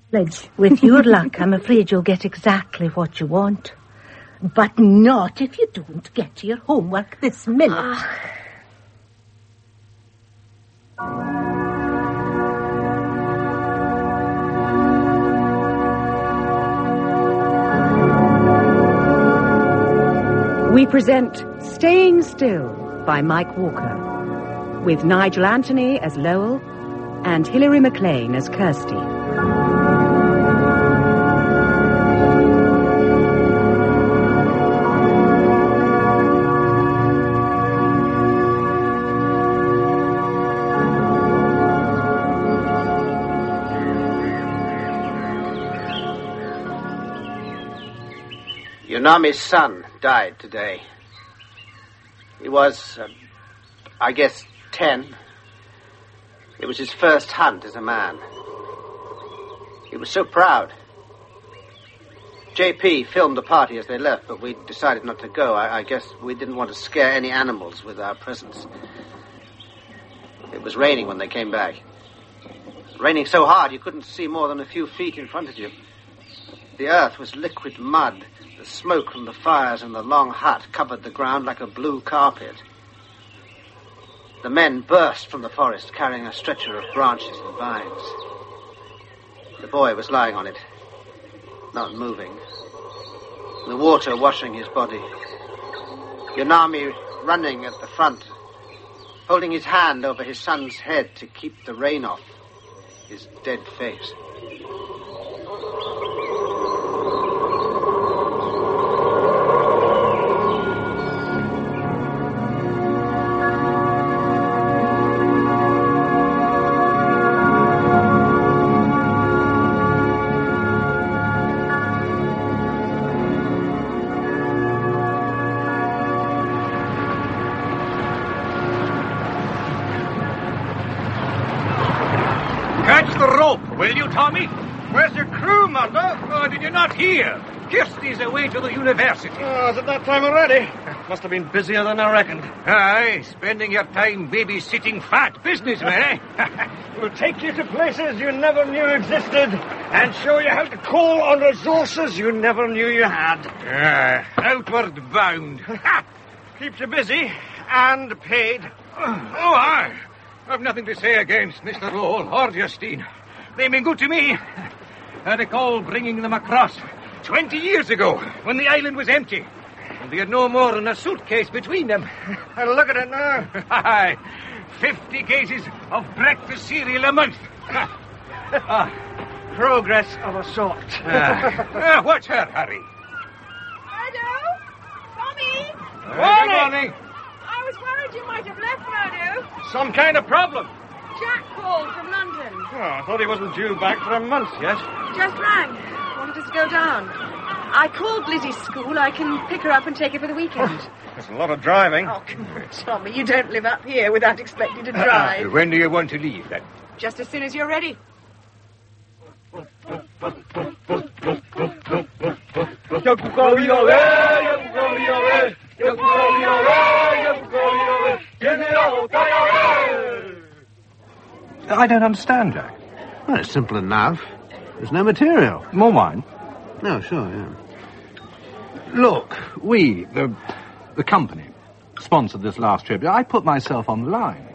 Ledge, with your luck, I'm afraid you'll get exactly what you want. But not if you don't get to your homework this minute. We present Staying Still by Mike Walker, with Nigel Anthony as Lowell and Hilary McLean as Kirsty. Unami's son died today. He was, I guess, 10. It was his first hunt as a man. He was so proud. JP filmed the party as they left, but we decided not to go. I guess we didn't want to scare any animals with our presence. It was raining when they came back. Raining so hard you couldn't see more than a few feet in front of you. The earth was liquid mud. The smoke from the fires in the long hut covered the ground like a blue carpet. The men burst from the forest carrying a stretcher of branches and vines. The boy was lying on it, not moving. The water washing his body. Unami running at the front, holding his hand over his son's head to keep the rain off his dead face. Will you, Tommy? Where's your crew, Mondo? Oh, did you not hear? Kirsty's away to the university. Oh, is it that time already? Must have been busier than I reckoned. Aye, spending your time babysitting fat businessmen, eh? We'll take you to places you never knew existed and show you how to call on resources you never knew you had. Outward bound. Keeps you busy and paid. Oh, aye. I've nothing to say against Mr. Lowell or Justine. They've been good to me. I recall bringing them across 20 years ago when the island was empty. And they had no more than a suitcase between them. And look at it now. Aye, 50 cases of breakfast cereal a month. Progress of a sort. What's her hurry? Murdo? Tommy? Good morning. I was worried you might have left, Murdo. Some kind of problem. Jack called from London. Oh, I thought he wasn't due back for a month yet. Just rang. Wanted us to go down. I called Lizzie's school. I can pick her up and take her for the weekend. There's a lot of driving. Oh, come on, Tommy. You don't live up here without expecting to drive. When do you want to leave, then? Just as soon as you're ready. I don't understand, Jack. Well, it's simple enough. There's no material. More wine? No, sure, yeah. Look, the company, sponsored this last trip. I put myself on the line.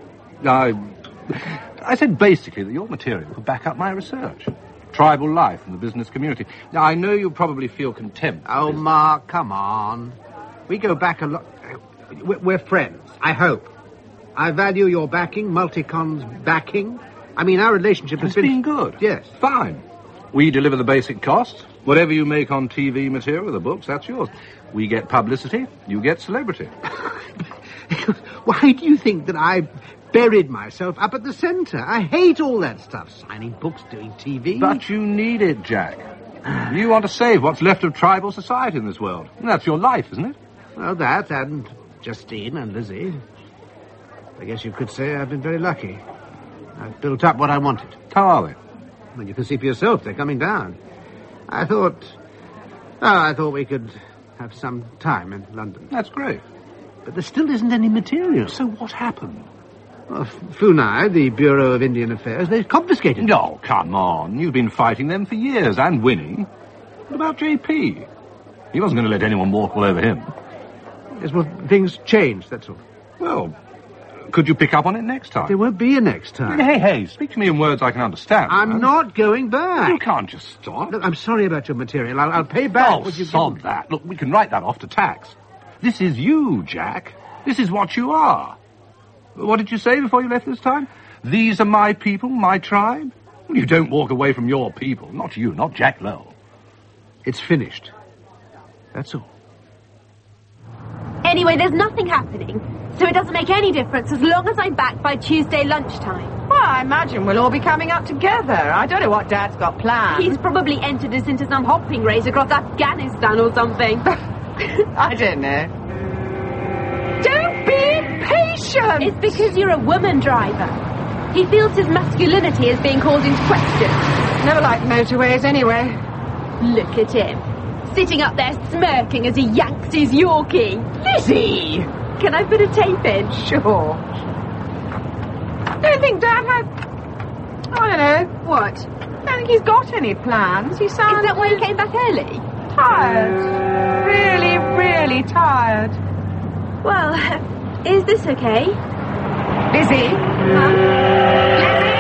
I said basically that your material would back up my research. Tribal life in the business community. Now, I know you probably feel contempt. Oh, Mark, come on. We go back a lot. We're friends, I hope. I value your backing, Multicon's backing. I mean, our relationship has been good. Yes. Fine. We deliver the basic costs. Whatever you make on TV material or the books, that's yours. We get publicity, you get celebrity. Why do you think that I buried myself up at the centre? I hate all that stuff. Signing books, doing TV. But you need it, Jack. You want to save what's left of tribal society in this world. And that's your life, isn't it? Well, that and Justine and Lizzie. I guess you could say I've been very lucky. I've built up what I wanted. How are they? Well, you can see for yourself, they're coming down. I thought we could have some time in London. That's great. But there still isn't any material. So what happened? Funai, the Bureau of Indian Affairs, they confiscated it. No, come on. You've been fighting them for years and winning. What about JP? He wasn't going to let anyone walk all over him. Yes, well, things changed, that's all. Well, could you pick up on it next time? There won't be a next time. Hey, speak to me in words I can understand. I'm not going back. You can't just stop. Look, I'm sorry about your material. I'll pay back what you've given me. That. Look, we can write that off to tax. This is you, Jack. This is what you are. What did you say before you left this time? These are my people, my tribe? You don't walk away from your people. Not you, not Jack Lowell. It's finished. That's all. Anyway, there's nothing happening, so it doesn't make any difference as long as I'm back by Tuesday lunchtime. Well, I imagine we'll all be coming up together. I don't know what Dad's got planned. He's probably entered us into some hopping race across Afghanistan or something. I don't know. Don't be patient! It's because you're a woman driver. He feels his masculinity is being called into question. Never liked motorways anyway. Look at him. Sitting up there smirking as he yanks his Yorkie. Lizzie! Can I put a tape in? Sure. Don't think Dad has... I don't know. What? Don't think he's got any plans. He sounds... Is that why he came back early? Tired. Really, really tired. Well, is this okay? Lizzie? Lizzie?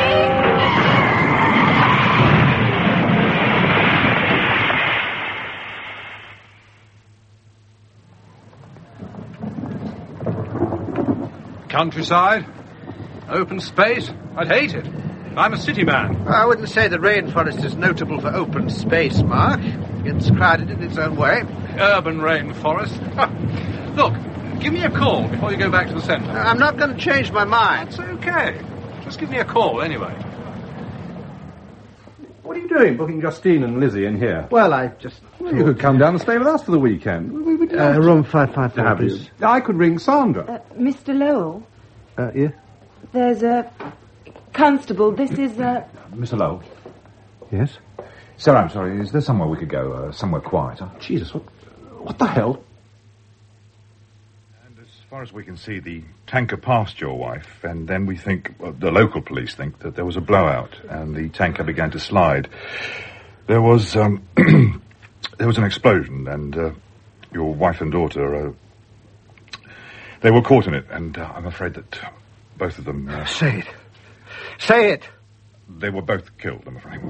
Countryside, open space. I'd hate it. I'm a city man. I wouldn't say the rainforest is notable for open space, Mark. It's crowded in its own way. Urban rainforest. Look, give me a call before you go back to the centre. I'm not going to change my mind. That's okay. Just give me a call anyway. What are you doing, booking Justine and Lizzie in here? Well, I just... Well, you could come down and stay with us for the weekend. room 554, please. I could ring Sandra. Mr. Lowell, Yeah? there's a... Constable, this is a... Mr. Lowell? Yes? Sir, I'm sorry, is there somewhere we could go, somewhere quieter? Jesus, what the hell? And as far as we can see, the tanker passed your wife, and then we think, well, the local police think, that there was a blowout, and the tanker began to slide. There was, there was an explosion, and, your wife and daughter, they were caught in it, and I'm afraid that both of them... Say it. Say it! They were both killed, I'm afraid.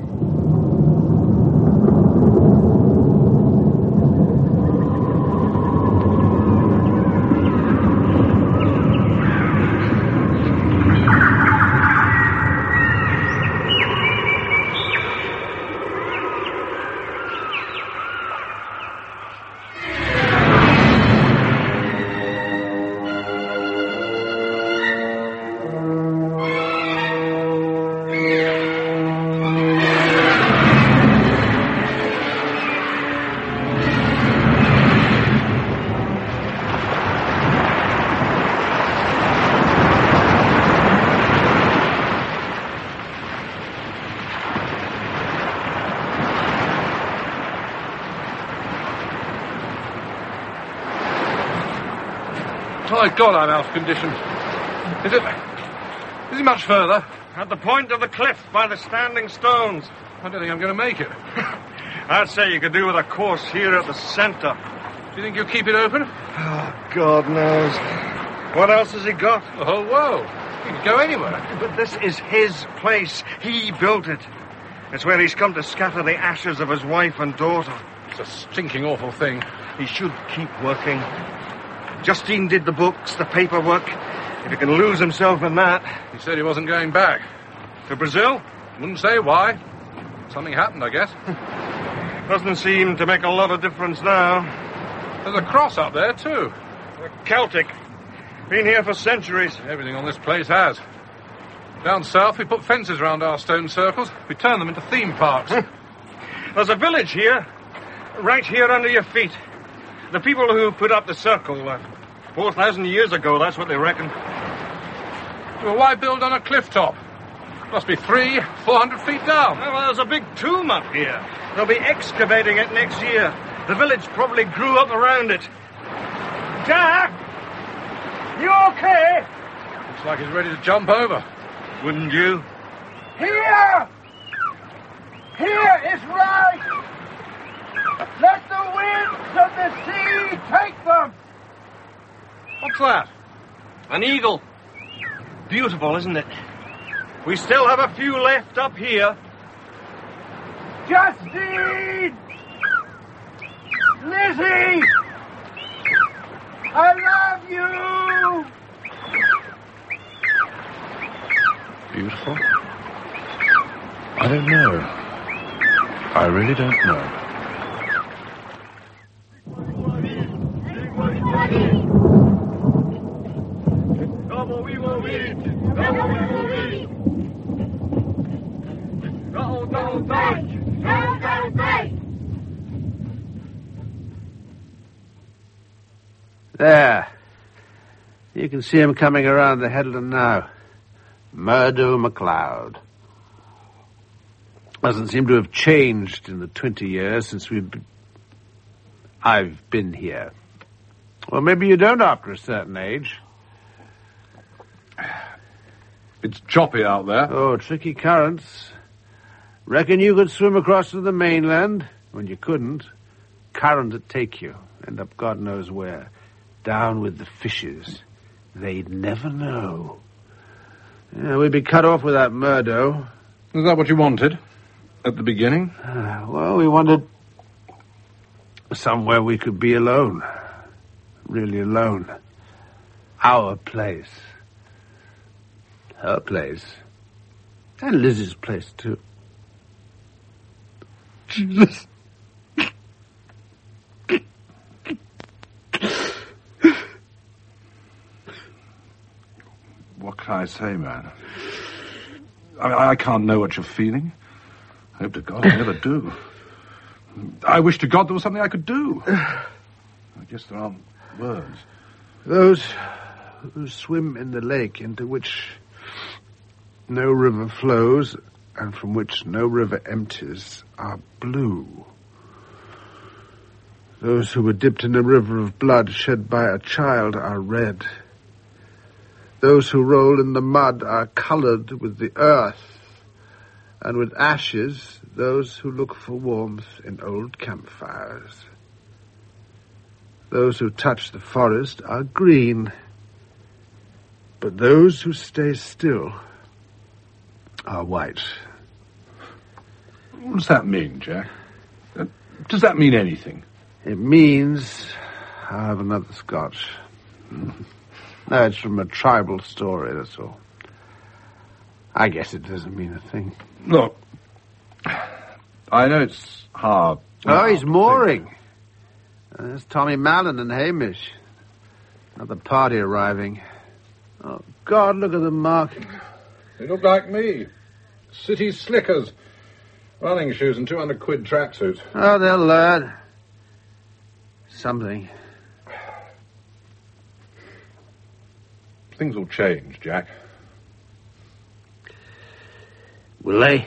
My God, I'm out of condition. Is it much further? At the point of the cliff by the standing stones. I don't think I'm going to make it. I'd say you could do with a course here at the centre. Do you think you'll keep it open? Oh, God knows. What else has he got? The whole world. You can go anywhere. But this is his place. He built it. It's where he's come to scatter the ashes of his wife and daughter. It's a stinking awful thing. He should keep working. Justine did the books, the paperwork. If he can lose himself in that. He said he wasn't going back. To Brazil? Wouldn't say why. Something happened, I guess. Doesn't seem to make a lot of difference now. There's a cross up there, too. Celtic. Been here for centuries. Everything on this place has. Down south, we put fences around our stone circles. We turn them into theme parks. There's a village here. Right here under your feet. The people who put up the circle, 4,000 years ago, that's what they reckon. Well, why build on a cliff top? Must be 400 feet down. Well, there's a big tomb up here. They'll be excavating it next year. The village probably grew up around it. Jack! You okay? Looks like he's ready to jump over. Wouldn't you? Here! Here is right! Let the winds of the sea take them! What's that? An eagle. Beautiful, isn't it? We still have a few left up here. Justine! Lizzie! I love you! Beautiful? I don't know. I really don't know. There. You can see him coming around the headland now. Murdo MacLeod. Doesn't seem to have changed in the 20 years since I've been here. Well, maybe you don't after a certain age. It's choppy out there. Oh, tricky currents. Reckon you could swim across to the mainland? When you couldn't, current would take you. End up God knows where. Down with the fishes. They'd never know. Yeah, we'd be cut off without Murdo. Is that what you wanted? At the beginning? Well, we wanted somewhere we could be alone. Really alone. Our place. Her place. And Lizzie's place, too. Jesus. What can I say, man? I can't know what you're feeling. I hope to God I never do. I wish to God there was something I could do. I guess there aren't words. Those who swim in the lake into which no river flows and from which no river empties are blue. Those who were dipped in a river of blood shed by a child are red. Those who roll in the mud are colored with the earth, and with ashes, those who look for warmth in old campfires. Those who touch the forest are green, but those who stay still are white. What does that mean, Jack? Does that mean anything? It means I'll have another scotch. No, it's from a tribal story, that's all. I guess it doesn't mean a thing. Look, I know it's hard. Oh, he's mooring. There's Tommy Mallon and Hamish. Another party arriving. Oh, God, look at them, Mark. They look like me. City slickers. Running shoes and 200 quid tracksuit. Oh, they'll learn. Something. Things will change, Jack. Will they?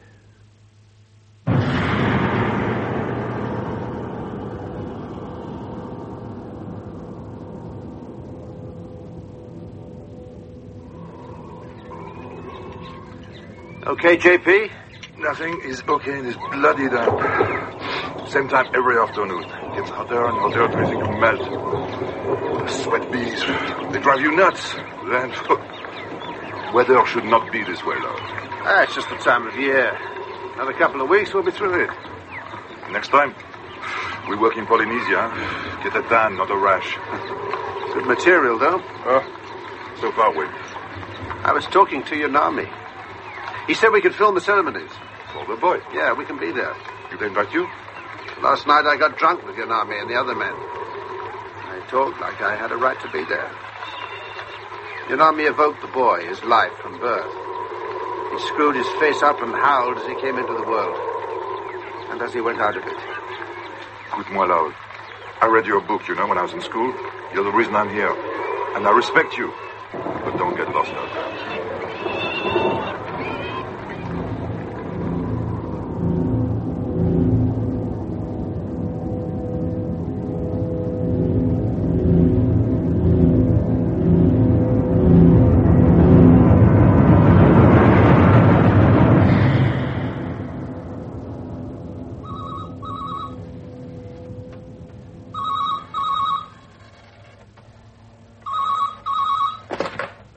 Okay, JP? Nothing is okay in this bloody damp. Same time every afternoon. It gets hotter and hotter, everything will melt. The sweat bees, they drive you nuts. Then, weather should not be this way, love. It's just the time of year. Another couple of weeks, we'll be through it. Next time, we work in Polynesia. Get a tan, not a rash. Good material, though. So far away. I was talking to Yanami. He said we could film the ceremonies. For the boy? Yeah, we can be there. You can invite you? Last night I got drunk with Yanami and the other men. I talked like I had a right to be there. Yanami evoked the boy, his life from birth. He screwed his face up and howled as he came into the world. And as he went out of it. Écoute-moi, love. I read your book, when I was in school. You're the reason I'm here. And I respect you. But don't get lost out there.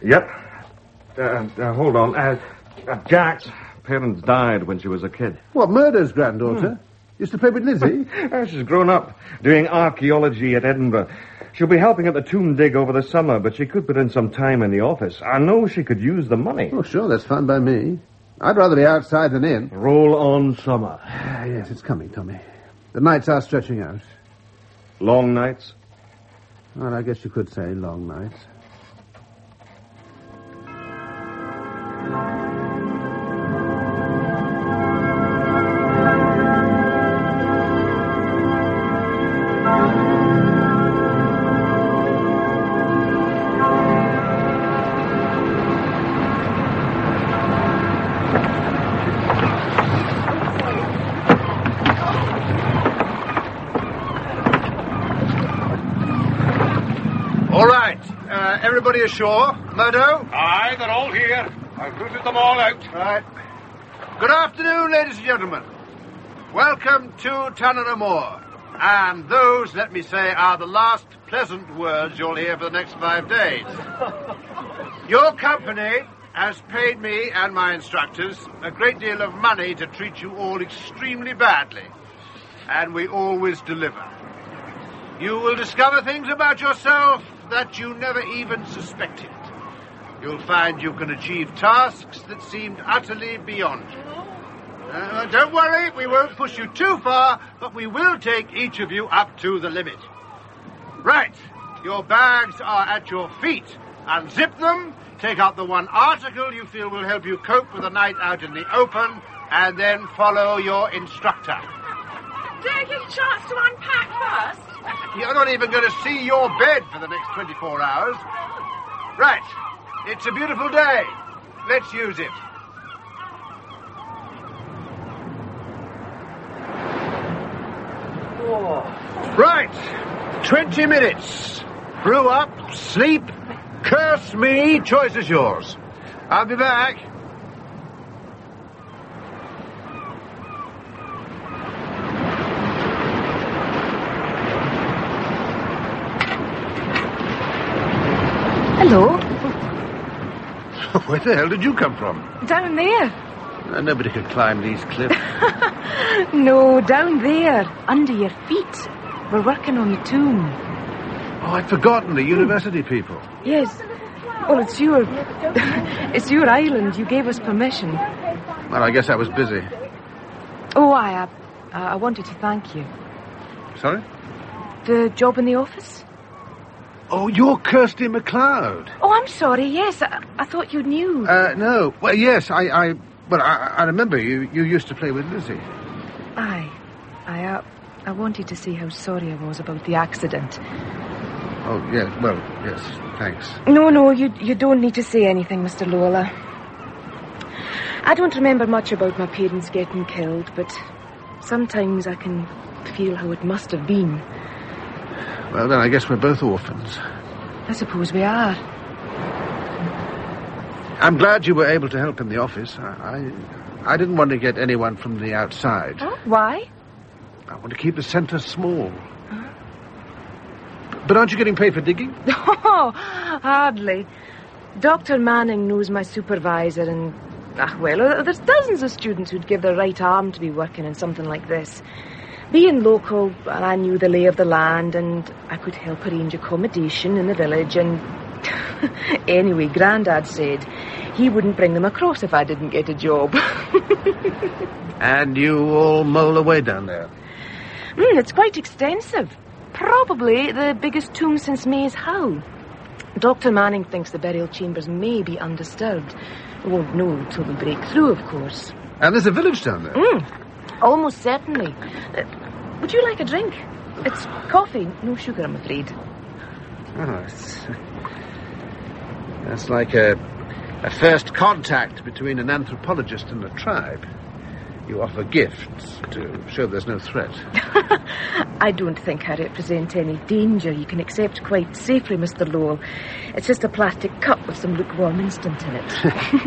Yep. Hold on. Jack's parents died when she was a kid. What, Murdo's granddaughter? Used to play with Lizzie? She's grown up, doing archaeology at Edinburgh. She'll be helping at the tomb dig over the summer, but she could put in some time in the office. I know she could use the money. Oh, sure, that's fine by me. I'd rather be outside than in. Roll on summer. Yes, it's coming, Tommy. The nights are stretching out. Long nights? Well, I guess you could say long nights. Everybody ashore? Murdo? Aye, they're all here. I've routed them all out. Right. Good afternoon, ladies and gentlemen. Welcome to Tanner Moor. And those, let me say, are the last pleasant words you'll hear for the next 5 days. Your company has paid me and my instructors a great deal of money to treat you all extremely badly. And we always deliver. You will discover things about yourself that you never even suspected. You'll find you can achieve tasks that seemed utterly beyond you. Don't worry, we won't push you too far, but we will take each of you up to the limit. Right, your bags are at your feet. Unzip them, take out the one article you feel will help you cope with a night out in the open, and then follow your instructor. Do I get a chance to unpack first? You're not even going to see your bed for the next 24 hours. Right. It's a beautiful day. Let's use it. Right. 20 minutes. Brew up, sleep, curse me, choice is yours. I'll be back. Hello. Where the hell did you come from? Down there. Nobody could climb these cliffs. No, down there, under your feet. We're working on the tomb. Oh, I'd forgotten the university people. Yes. Well, it's your... it's your island. You gave us permission. Well, I guess I was busy. Oh, I wanted to thank you. Sorry? The job in the office? Oh, you're Kirsty MacLeod. Oh, I'm sorry, yes. I thought you knew. No. Well, yes, I remember you used to play with Lizzie. Aye. I wanted to say how sorry I was about the accident. Oh, yes, well, yes, thanks. No, you don't need to say anything, Mr. Lola. I don't remember much about my parents getting killed, but sometimes I can feel how it must have been. Well, then I guess we're both orphans. I suppose we are. I'm glad you were able to help in the office. I didn't want to get anyone from the outside. Oh, why? I want to keep the centre small. Huh? But aren't you getting paid for digging? Oh, hardly. Dr. Manning knows my supervisor and... well, there's dozens of students who'd give their right arm to be working in something like this. Being local, I knew the lay of the land and I could help arrange accommodation in the village and... Anyway, Grandad said he wouldn't bring them across if I didn't get a job. And you all mole away down there? It's quite extensive. Probably the biggest tomb since Maze Howe. Dr. Manning thinks the burial chambers may be undisturbed. We won't know till we break through, of course. And there's a village down there? Almost certainly. Would you like a drink? It's coffee, no sugar, I'm afraid. Oh, that's like a first contact between an anthropologist and a tribe. You offer gifts to show there's no threat. I don't think I represent any danger you can accept quite safely, Mr. Lowell. It's just a plastic cup with some lukewarm instant in it.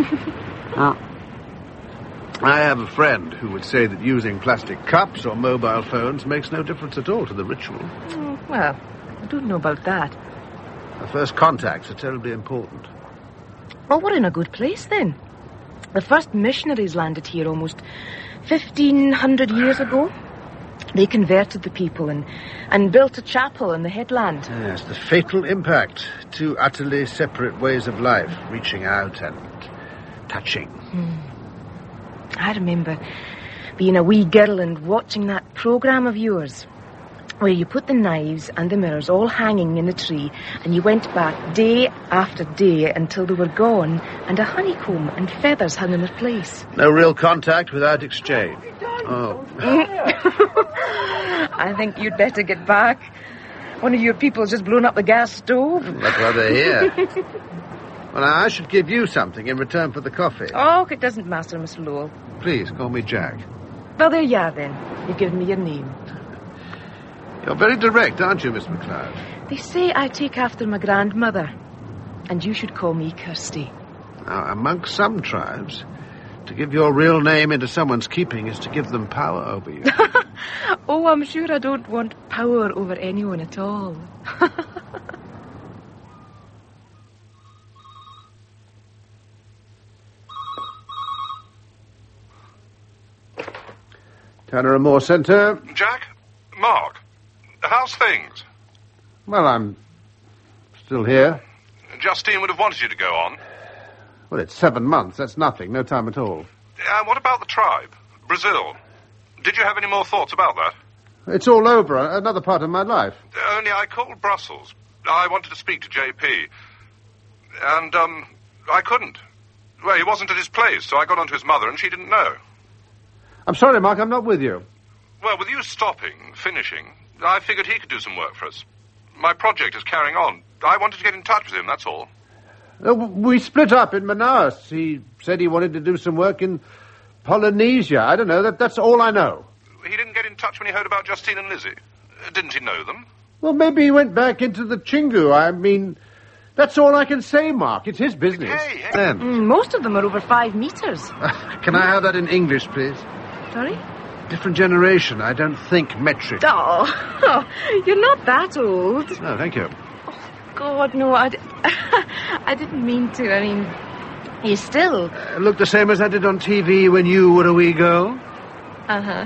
I have a friend who would say that using plastic cups or mobile phones makes no difference at all to the ritual. Well, I don't know about that. The first contacts are terribly important. Oh, we're in a good place then. The first missionaries landed here almost 1,500 years ago. They converted the people and built a chapel in the headland. Yes, the fatal impact. Two utterly separate ways of life, reaching out and touching. I remember being a wee girl and watching that programme of yours where you put the knives and the mirrors all hanging in the tree and you went back day after day until they were gone and a honeycomb and feathers hung in their place. No real contact without exchange. Oh. I think you'd better get back. One of your people's just blown up the gas stove. That's why they're here. Well, I should give you something in return for the coffee. Oh, it doesn't matter, Mr. Lowell. Please, call me Jack. Well, there you are, then. You've given me your name. You're very direct, aren't you, Miss MacLeod? They say I take after my grandmother. And you should call me Kirsty. Now, amongst some tribes, to give your real name into someone's keeping is to give them power over you. Oh, I'm sure I don't want power over anyone at all. Tanner and Moore Centre. Jack? Mark? How's things? Well, I'm still here. Justine would have wanted you to go on. Well, it's 7 months. That's nothing. No time at all. What about the tribe? Brazil? Did you have any more thoughts about that? It's all over. Another part of my life. Only I called Brussels. I wanted to speak to J.P. And, I couldn't. Well, he wasn't at his place, so I got on to his mother and she didn't know. I'm sorry, Mark. I'm not with you. Well, with you finishing, I figured he could do some work for us. My project is carrying on. I wanted to get in touch with him, that's all. We split up in Manaus. He said he wanted to do some work in Polynesia. I don't know. That's all I know. He didn't get in touch when he heard about Justine and Lizzie. Didn't he know them? Well, maybe he went back into the Chingu. I mean, that's all I can say, Mark. It's his business. Hey. Most of them are over 5 meters. Can I have that in English, please? Sorry? Different generation. I don't think metric. Oh, you're not that old. No, thank you. God, no, I didn't mean to. I mean, you still... look the same as I did on TV when you were a wee girl. Uh-huh.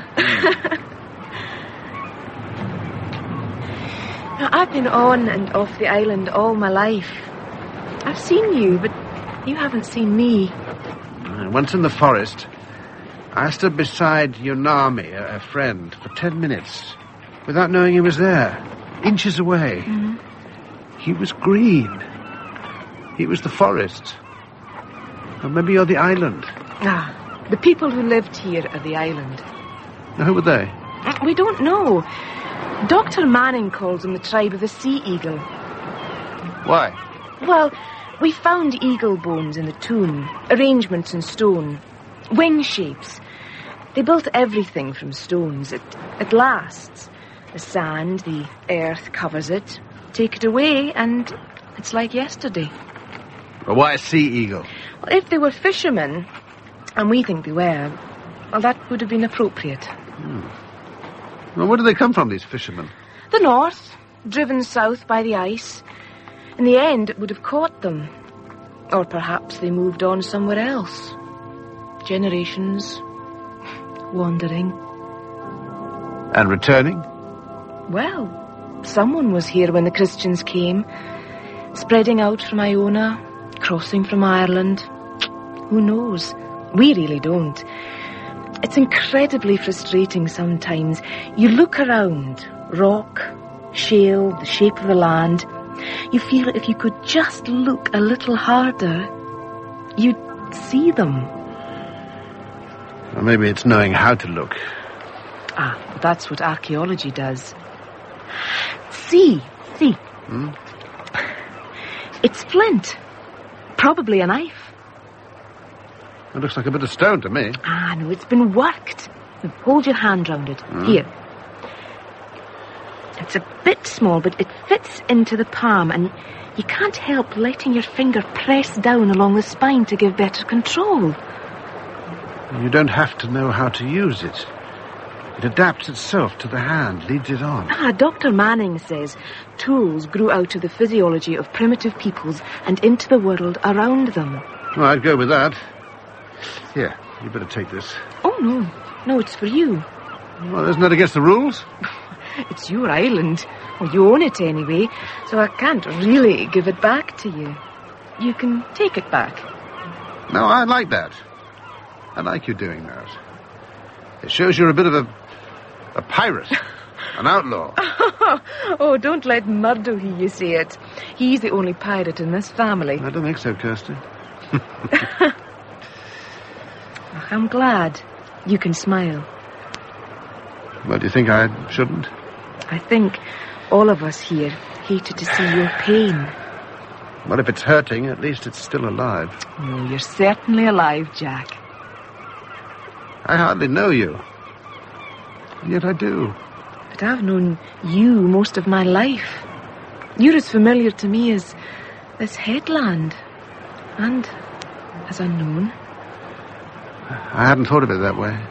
Now, I've been on and off the island all my life. I've seen you, but you haven't seen me. Once in the forest, I stood beside Yonami, a friend, for 10 minutes, without knowing he was there, inches away. Mm-hmm. He was green. He was the forest. Or maybe you're the island. The people who lived here are the island. Now, who were they? We don't know. Dr. Manning calls them the tribe of the sea eagle. Why? Well, we found eagle bones in the tomb, arrangements in stone, wing shapes. They built everything from stones. It lasts. The sand, the earth covers it. Take it away, and it's like yesterday. Well, why a sea eagle? Well, if they were fishermen, and we think they were, well, that would have been appropriate. Well, where do they come from, these fishermen? The north, driven south by the ice. In the end, it would have caught them. Or perhaps they moved on somewhere else. Generations, wandering. And returning? Well, someone was here when the Christians came, spreading out from Iona, crossing from Ireland. Who knows? We really don't. It's incredibly frustrating sometimes. You look around, rock, shale, the shape of the land. You feel if you could just look a little harder, you'd see them. Well, maybe it's knowing how to look. That's what archaeology does. See. It's flint. Probably a knife. It looks like a bit of stone to me. No, it's been worked. Hold your hand round it. Here. It's a bit small, but it fits into the palm, and you can't help letting your finger press down along the spine to give better control. You don't have to know how to use it. It adapts itself to the hand, leads it on. Dr. Manning says tools grew out of the physiology of primitive peoples and into the world around them. Oh, I'd go with that. Here, you better take this. Oh, no. No, it's for you. Well, isn't that against the rules? It's your island. Well, you own it anyway, so I can't really give it back to you. You can take it back. No, I like that. I like you doing that. It shows you're a bit of a pirate, an outlaw. Oh, don't let Murdo hear you say it. He's the only pirate in this family. I don't think so, Kirsty. I'm glad you can smile. Well, do you think I shouldn't? I think all of us here hated to see your pain. Well, if it's hurting, at least it's still alive. No, you're certainly alive, Jack. I hardly know you. And yet I do. But I've known you most of my life. You're as familiar to me as this headland. And as unknown. I hadn't thought of it that way.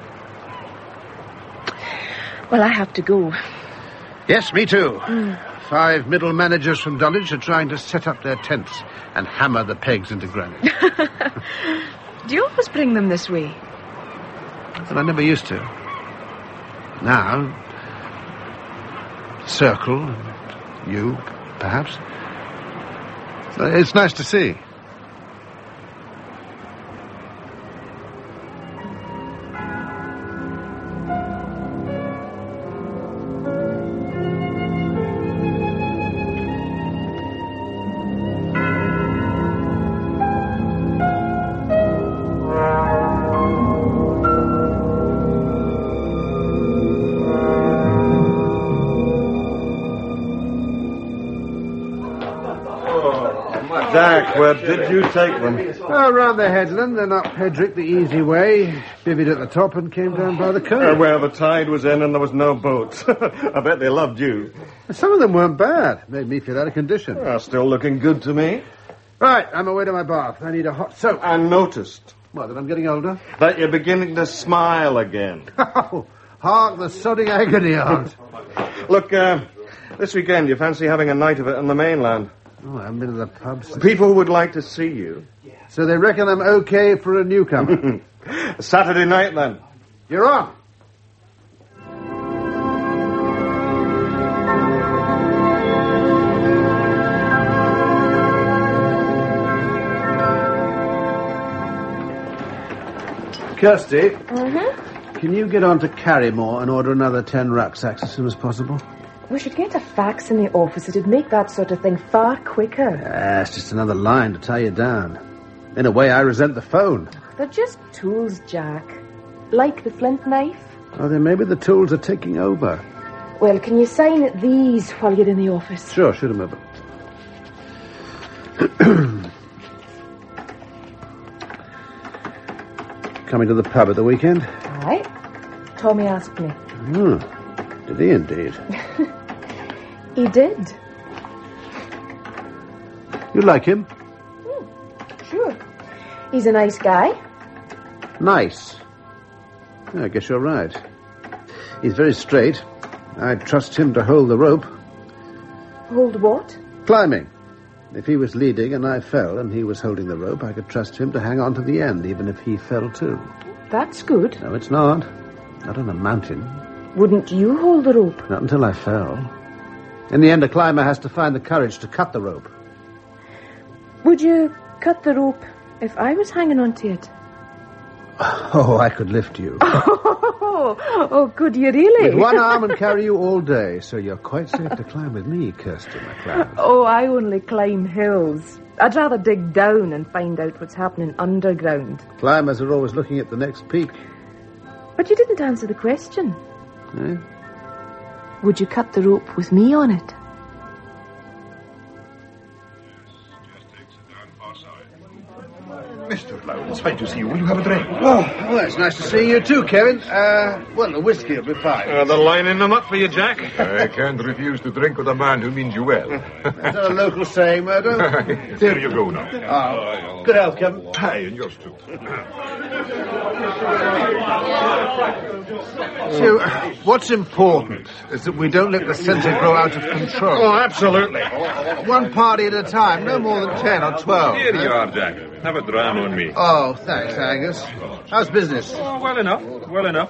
Well, I have to go. Yes, me too. 5 middle managers from Dulwich are trying to set up their tents and hammer the pegs into granite. Do you always bring them this way? But I never used to. Now, Circle, and you, perhaps. It's nice to see. Jack, where did you take them? Oh, round the headland, then up Pedrick the easy way, bivvied at the top and came down by the cove. Where the tide was in and there was no boat. I bet they loved you. Some of them weren't bad. Made me feel out of condition. Still looking good to me. Right, I'm away to my bath. I need a hot soap. I noticed. What, that I'm getting older? That you're beginning to smile again. Oh, hark the sodding agony aunt. Look, this weekend you fancy having a night of it on the mainland? Oh, I haven't been to the pubs. People would like to see you. So they reckon I'm okay for a newcomer? Saturday night, then. You're on. Kirsty. Mm-hmm. Can you get on to Carrymore and order another 10 rucksacks as soon as possible? We should get a fax in the office. It'd make that sort of thing far quicker. It's just another line to tie you down. In a way, I resent the phone. They're just tools, Jack. Like the flint knife. Oh, then maybe the tools are taking over. Well, can you sign these while you're in the office? Sure, shoot 'em over. Coming to the pub at the weekend? All right. Tommy asked me. Oh, did he indeed? He did. You like him? Sure. He's a nice guy. Nice. I guess you're right. He's very straight. I'd trust him to hold the rope. Hold what? Climbing. If he was leading and I fell and he was holding the rope, I could trust him to hang on to the end, even if he fell too. That's good. No, it's not. Not on a mountain. Wouldn't you hold the rope? Not until I fell. In the end, a climber has to find the courage to cut the rope. Would you cut the rope if I was hanging on to it? Oh, I could lift you. Oh, could you really? With one arm and carry you all day, so you're quite safe to climb with me, Kirsty MacLeod. Oh, I only climb hills. I'd rather dig down and find out what's happening underground. Climbers are always looking at the next peak. But you didn't answer the question. Eh? Would you cut the rope with me on it? Mr. It's fine to see you. Will you have a drink? Oh, well, it's nice to see you too, Kevin. Well, the whiskey will be fine. They're lining them up for you, Jack. I can't refuse to drink with a man who means you well. Is that a local saying, Murdo? There you go now. Oh, good health, Kevin. Hi, and yours too. So, what's important is that we don't let the centre grow out of control. Oh, absolutely. One party at a time, no more than 10 or 12. Here you are, Jack. Have a dram on me. Oh, thanks, Angus. How's business? Oh, well enough. Well enough.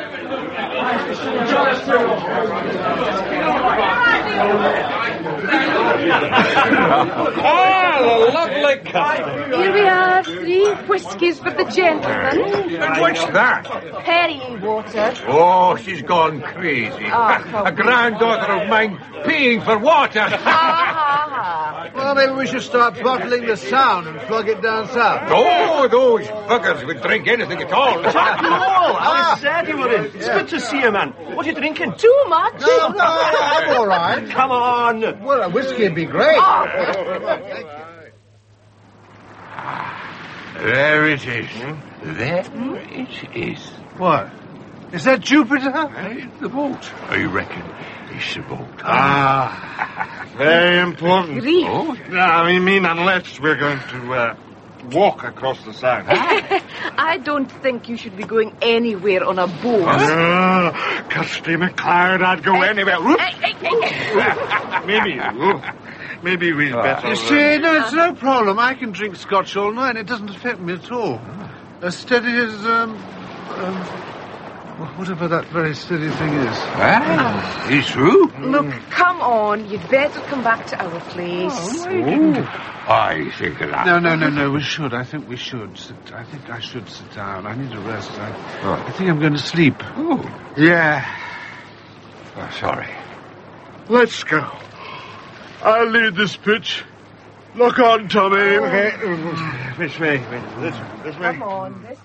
Ah, the lovely cup. Here we are, 3 whiskies for the gentleman. And what's that? Perry water. Oh, she's gone crazy. Oh, A granddaughter of mine peeing for water. Ha, ha, ha. Well, maybe we should start bottling the Sound and plug it down south. Oh, those fuckers would drink anything at all. Jack Lowell, how sad you were in. It's good to see you, man. What are you drinking? Too much? No, I'm all right. Come on. Well, a whiskey would be great. There it is. There it is. What? Is that Jupiter? It's the boat, I reckon. It's the boat. Ah, very important. Grief. Oh, I mean, unless we're going to walk across the Sound. I don't think you should be going anywhere on a boat. Kirsty McLeod, I'd go anywhere. Maybe we'd better... You see, no, it's no problem. I can drink Scotch all night. It doesn't affect me at all. As steady as, whatever that very steady thing is. Ah, it's true. Look, come on. You'd better come back to our place. I think of that. No, we should. I think we should. I think I should sit down. I need a rest. I think I'm going to sleep. Oh. Yeah. Oh, sorry. Let's go. I'll lead this pitch. Look on, Tommy. Okay. This way. This way. Come on, this way.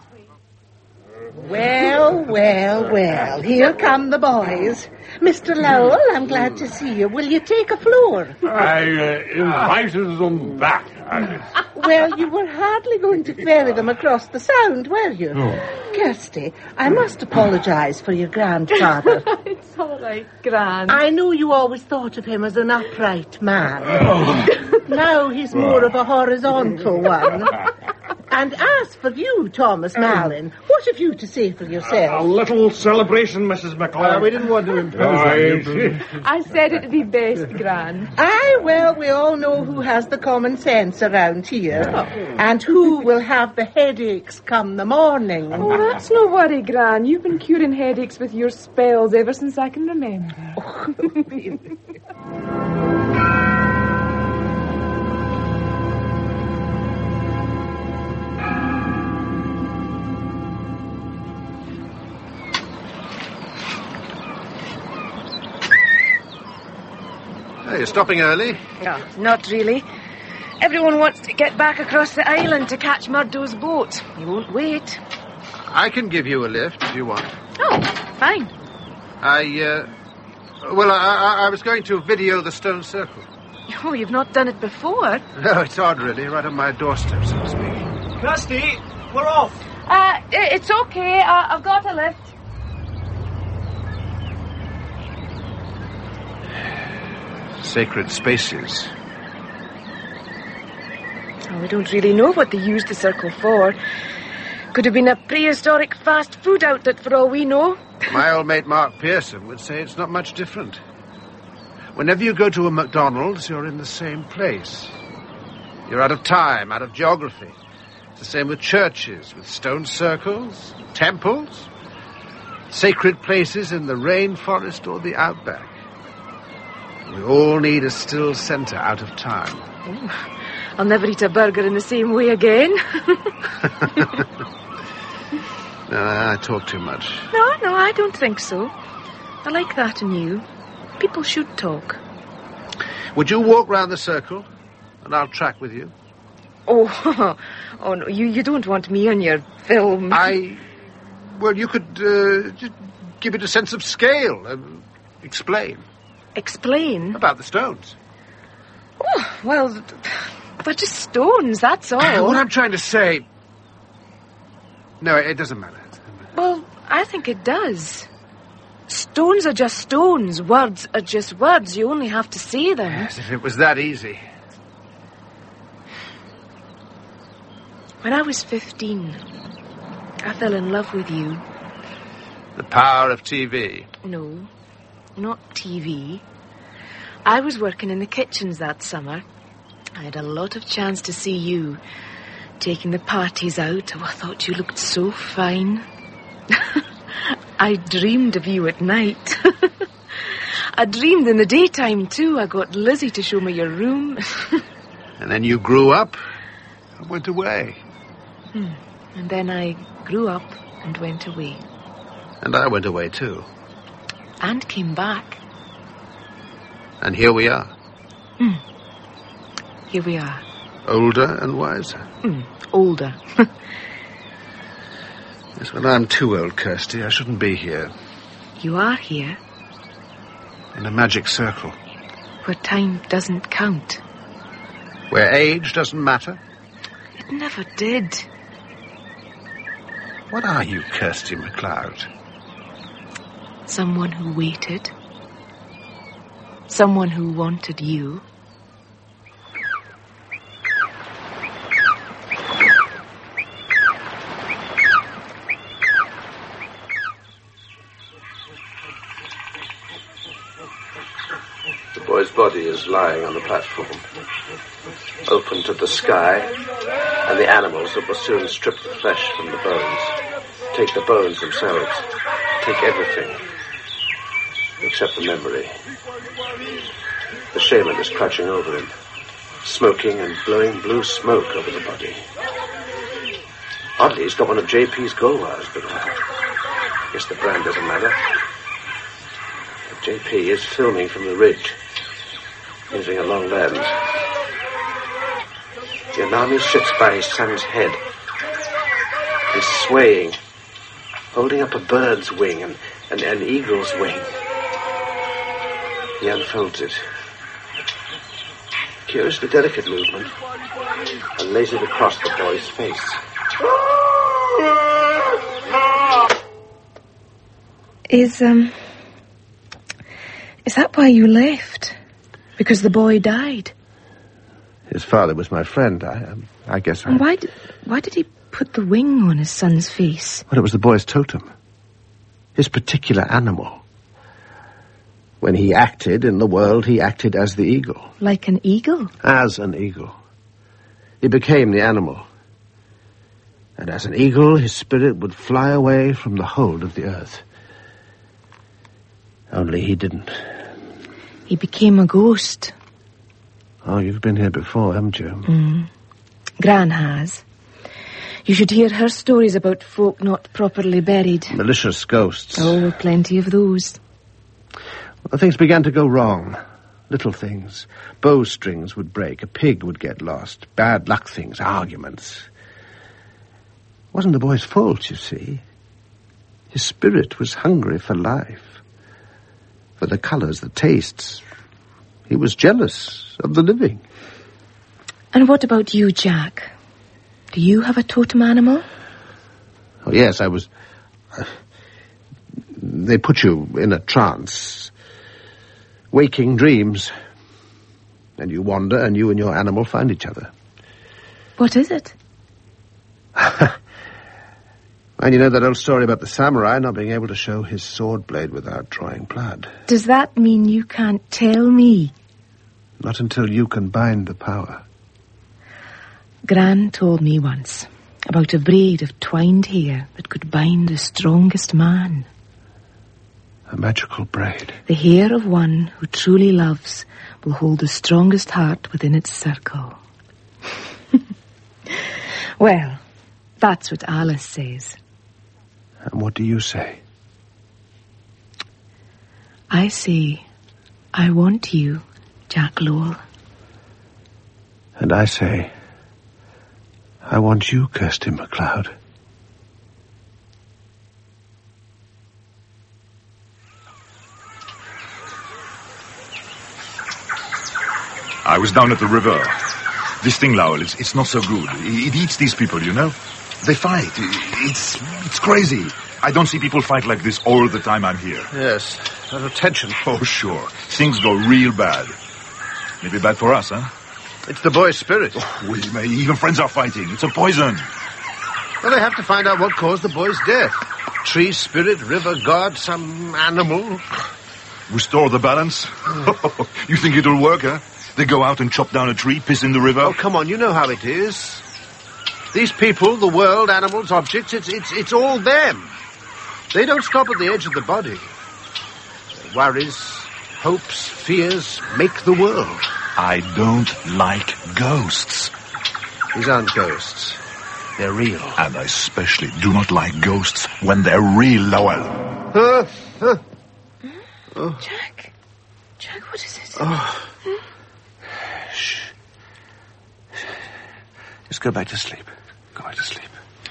Well, here come the boys. Mr. Lowell, I'm glad to see you. Will you take a floor? I invited them back. Well, you were hardly going to ferry them across the Sound, were you? Oh. Kirsty, I must apologise for your grandfather. It's all right, Gran. I know you always thought of him as an upright man. Now he's more of a horizontal one. And as for you, Thomas Malin, what have you to say for yourself? A little celebration, Mrs. McLeod. We didn't want to impose on you. I said it'd be best, Gran. Aye, well, we all know who has the common sense around here. And who will have the headaches come the morning. Oh, that's no worry, Gran. You've been curing headaches with your spells ever since I can remember. You're stopping early? No, not really. Everyone wants to get back across the island to catch Murdo's boat. He won't wait. I can give you a lift if you want. Oh, fine. I was going to video the stone circle. Oh, you've not done it before? No, it's odd, really. Right on my doorstep, so to speak. Kirsty, we're off. It's okay. I've got a lift. Sacred spaces. Oh, we don't really know what they used the circle for. Could have been a prehistoric fast food outlet for all we know. My old mate Mark Pearson would say it's not much different. Whenever you go to a McDonald's, you're in the same place. You're out of time, out of geography. It's the same with churches, with stone circles, temples, sacred places in the rainforest or the outback. We all need a still centre out of time. Oh, I'll never eat a burger in the same way again. No, I talk too much. No, I don't think so. I like that in you. People should talk. Would you walk round the circle, and I'll track with you? Oh, no, you don't want me on your film. Well, you could just give it a sense of scale. Explain. Explain? About the stones. Oh, well, they're just stones, that's all. What I'm trying to say No, it doesn't matter. Well, I think it does. Stones are just stones. Words are just words. You only have to say them. Yes, if it was that easy. When I was 15, I fell in love with you. The power of TV. No, not TV. I was working in the kitchens that summer. I had a lot of chance to see you taking the parties out. Oh, I thought you looked so fine. I dreamed of you at night. I dreamed in the daytime, too. I got Lizzie to show me your room. And then you grew up and went away. And then I grew up and went away. And I went away, too. And came back. And here we are. Here we are. Older and wiser. Older. Yes, well, I'm too old, Kirsty. I shouldn't be here. You are here. In a magic circle. Where time doesn't count. Where age doesn't matter. It never did. What are you, Kirsty MacLeod? Someone who waited. Someone who wanted you. The boy's body is lying on the platform, open to the sky, and the animals that will soon strip the flesh from the bones, take the bones themselves, take everything, except the memory. The shaman is crouching over him, smoking and blowing blue smoke over the body. Oddly, he's got one of JP's Golwars, but I guess the brand doesn't matter. But JP is filming from the ridge, using a long lens. Yanami sits by his son's head. He's swaying, holding up a bird's wing and an eagle's wing. He unfolds it. Curiously delicate movement, and lays it across the boy's face. Is that why you left? Because the boy died? His father was my friend. I guess I... And why did he put the wing on his son's face? Well, it was the boy's totem. His particular animal. When he acted in the world, he acted as the eagle. Like an eagle? As an eagle. He became the animal. And as an eagle, his spirit would fly away from the hold of the earth. Only he didn't. He became a ghost. Oh, you've been here before, haven't you? Gran has. You should hear her stories about folk not properly buried. Malicious ghosts. Oh, plenty of those. Well, things began to go wrong. Little things. Bowstrings would break. A pig would get lost. Bad luck things. Arguments. It wasn't the boy's fault, you see. His spirit was hungry for life. For the colours, the tastes. He was jealous of the living. And what about you, Jack? Do you have a totem animal? Oh, yes, I was... they put you in a trance. Waking dreams. And you wander, and you and your animal find each other. What is it? And you know that old story about the samurai not being able to show his sword blade without drawing blood. Does that mean you can't tell me? Not until you can bind the power. Gran told me once about a braid of twined hair that could bind the strongest man. A magical braid. The hair of one who truly loves will hold the strongest heart within its circle. Well, that's what Alice says. And what do you say? I say, I want you, Jack Lowell. And I say, I want you, Kirsty MacLeod. I was down at the river. This thing, Lowell, it's not so good. It eats these people, you know? They fight. It's crazy. I don't see people fight like this all the time I'm here. Yes, out of tension. Oh, sure. Things go real bad. Maybe bad for us, huh? It's the boy's spirit. Oh, even friends are fighting. It's a poison. Well, they have to find out what caused the boy's death. Tree spirit, river god, some animal. Restore the balance? You think it'll work, huh? They go out and chop down a tree, piss in the river? Oh, come on, you know how it is. These people, the world, animals, objects, it's all them. They don't stop at the edge of the body. Their worries, hopes, fears make the world. I don't like ghosts. These aren't ghosts. They're real. And I especially do not like ghosts when they're real, Lowell. Oh. Jack, what is it? Oh. Shh. Just go back to sleep. Go back to sleep.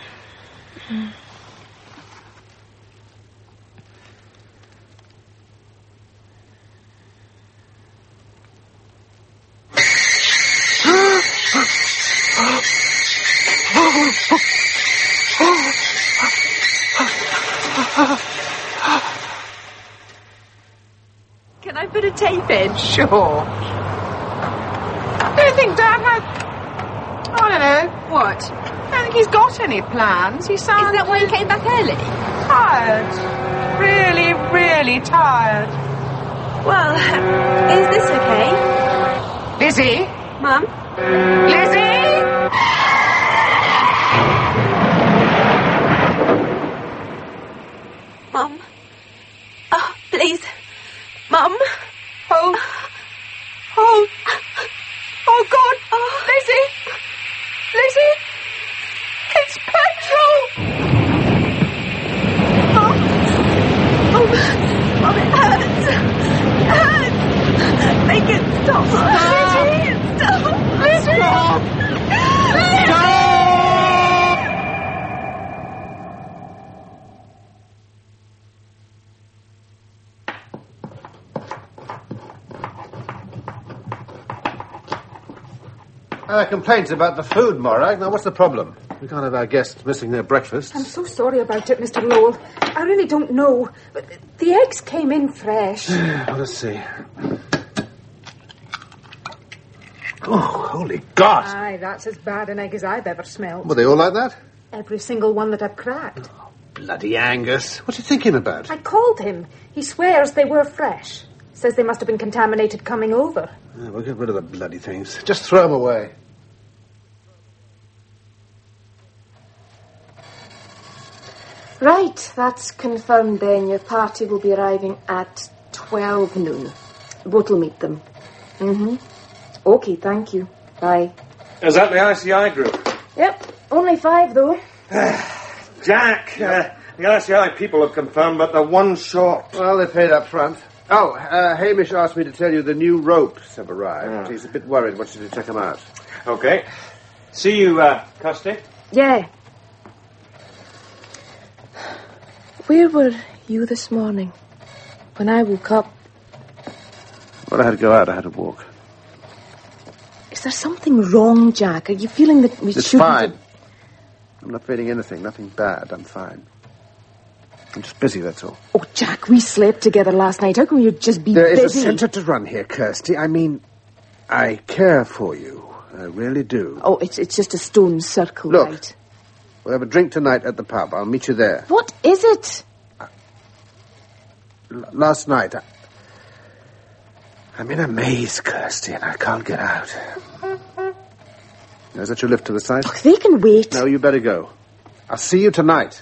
Can I put a tape in? Sure. Do you think Dad has... I don't know. What? I don't think he's got any plans. He sounds... Is that why you came back early? Tired. Really, really tired. Well, is this okay? Lizzie? Mum? Lizzie? Mum? Oh, please. Mum? Oh, God. Oh. Lizzie? It's petrol! Mum, it hurts. Make it stop. Lizzie! Stop. Lizzie! Complaints about the food, Morag. Now, what's the problem? We can't have our guests missing their breakfast. I'm so sorry about it, Mr. Lowell. I really don't know. But the eggs came in fresh. Well, let's see. Oh, holy God! Aye, that's as bad an egg as I've ever smelled. Were they all like that? Every single one that I've cracked. Oh, bloody Angus. What's he thinking about? I called him. He swears they were fresh. Says they must have been contaminated coming over. Yeah, we'll get rid of the bloody things. Just throw them away. Right, that's confirmed then. Your party will be arriving at 12 noon. The boat will meet them. Okay, thank you. Bye. Is that the ICI group? Yep, only 5 though. Jack, the ICI people have confirmed, but they're one short. Well, they paid up front. Oh, Hamish asked me to tell you the new ropes have arrived. He's a bit worried. Wants you to check them out. Okay. See you, Custy. Yeah. Where were you this morning? When I woke up. Well, I had to go out. I had to walk. Is there something wrong, Jack? Are you feeling that we It's shouldn't... fine. I'm not feeling anything. Nothing bad. I'm fine. I'm just busy, that's all. Oh, Jack, we slept together last night. How can you just be There busy? is a centre to run here, Kirsty. I mean, I care for you. I really do. Oh, it's just a stone circle, Look, right? we'll have a drink tonight at the pub. I'll meet you there. What is it? Last night, I'm in a maze, Kirsty, and I can't get out. Is that your lift to the side? Look, they can wait. No, you better go. I'll see you tonight.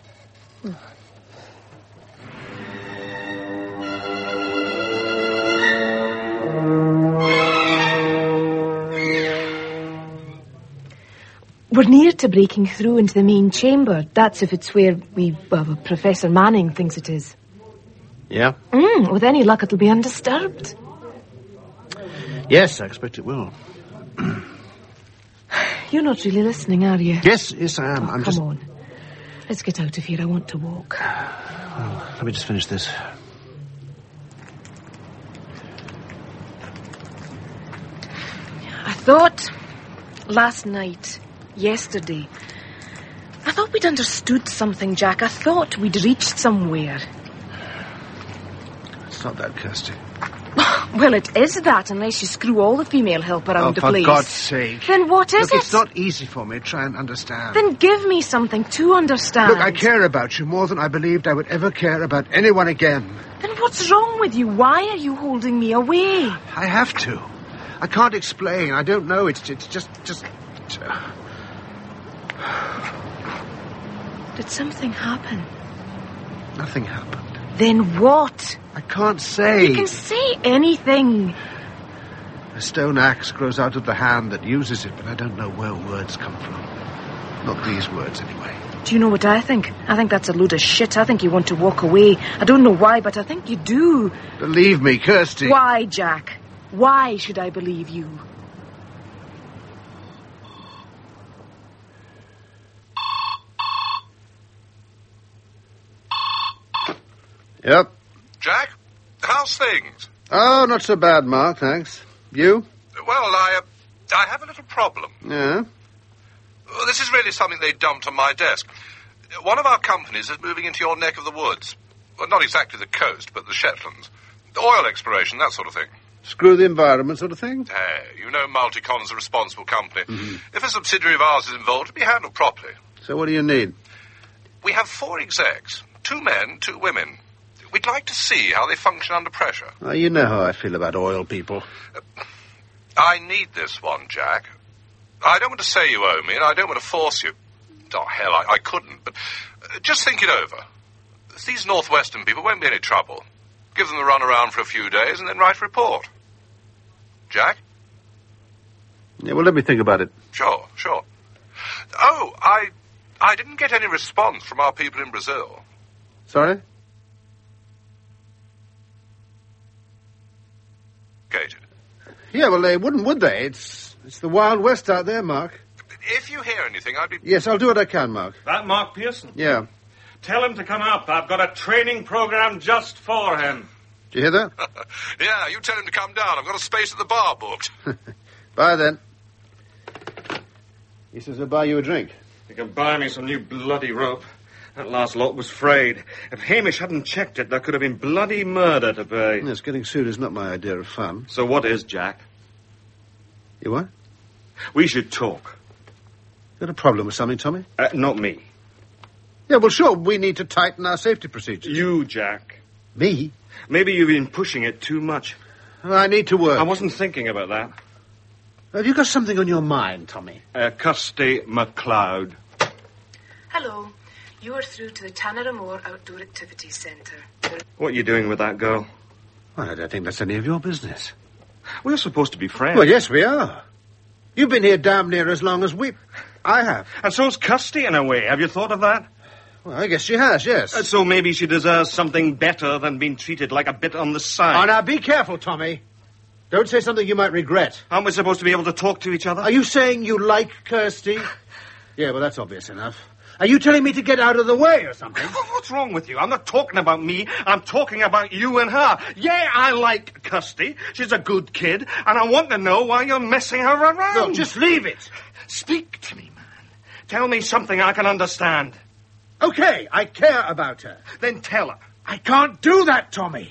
We're near to breaking through into the main chamber. That's if it's where Professor Manning thinks it is. Yeah? With any luck, it'll be undisturbed. Yes, I expect it will. You're not really listening, are you? Yes, I am. Come on. Let's get out of here. I want to walk. Oh, let me just finish this. I thought last night, yesterday, thought we'd understood something, Jack. I thought we'd reached somewhere. It's not that, Kirsty. Well, it is that, unless you screw all the female help around the place. For God's sake. Then what is Look, it? it's not easy for me to try and understand. Then give me something to understand. Look, I care about you more than I believed I would ever care about anyone again. Then what's wrong with you? Why are you holding me away? I have to. I can't explain. I don't know. It's just... Did something happen? Nothing happened. Then what? I can't say. You can say anything. A stone axe grows out of the hand that uses it, but I don't know where words come from. Not these words, anyway. Do you know what I think? I think that's a load of shit. I think you want to walk away. I don't know why, but I think you do. Believe me, Kirsty. Why, Jack? Why should I believe you? Yep. Jack, how's things? Oh, not so bad, Mark, thanks. You? Well, I have a little problem. Yeah? Well, this is really something they dumped on my desk. One of our companies is moving into your neck of the woods. Well, not exactly the coast, but the Shetlands. Oil exploration, that sort of thing. Screw the environment sort of thing? Hey, you know Multicon is a responsible company. Mm-hmm. If a subsidiary of ours is involved, it'll be handled properly. So what do you need? We have 4 execs. 2 men, 2 women. We'd like to see how they function under pressure. Oh, you know how I feel about oil people. I need this one, Jack. I don't want to say you owe me, and I don't want to force you. Oh, hell, I couldn't, but just think it over. These Northwestern people won't be any trouble. Give them the runaround for a few days, and then write a report. Jack? Yeah, well, let me think about it. Sure. Oh, I didn't get any response from our people in Brazil. Sorry? Gated. Yeah, well, they wouldn't, would they? It's the Wild West out there, Mark. If you hear anything, I'd be... Yes, I'll do what I can, Mark. That Mark Pearson? Yeah. Tell him to come up. I've got a training program just for him. Did you hear that? Yeah, you tell him to come down. I've got a space at the bar booked. Bye, then. He says he'll buy you a drink. You can buy me some new bloody rope. That last lot was frayed. If Hamish hadn't checked it, there could have been bloody murder to pay. Yes, getting sued is not my idea of fun. So what is, Jack? You what? We should talk. Got a problem with something, Tommy? Not me. Yeah, well, sure, we need to tighten our safety procedures. You, Jack. Me? Maybe you've been pushing it too much. I need to work. I wasn't thinking about that. Have you got something on your mind, Tommy? Kirsty MacLeod. Hello. You are through to the Tanneramore Outdoor Activities Centre. What are you doing with that girl? Well, I don't think that's any of your business. We're supposed to be friends. Well, yes, we are. You've been here damn near as long as I have. And so's Kirsty, in a way. Have you thought of that? Well, I guess she has, yes. So maybe she deserves something better than being treated like a bit on the side. Oh, now, be careful, Tommy. Don't say something you might regret. Aren't we supposed to be able to talk to each other? Are you saying you like Kirsty? Yeah, well, that's obvious enough. Are you telling me to get out of the way or something? What's wrong with you? I'm not talking about me. I'm talking about you and her. Yeah, I like Kirsty. She's a good kid, and I want to know why you're messing her around. No, just leave it. Speak to me, man. Tell me something I can understand. Okay, I care about her. Then tell her. I can't do that, Tommy.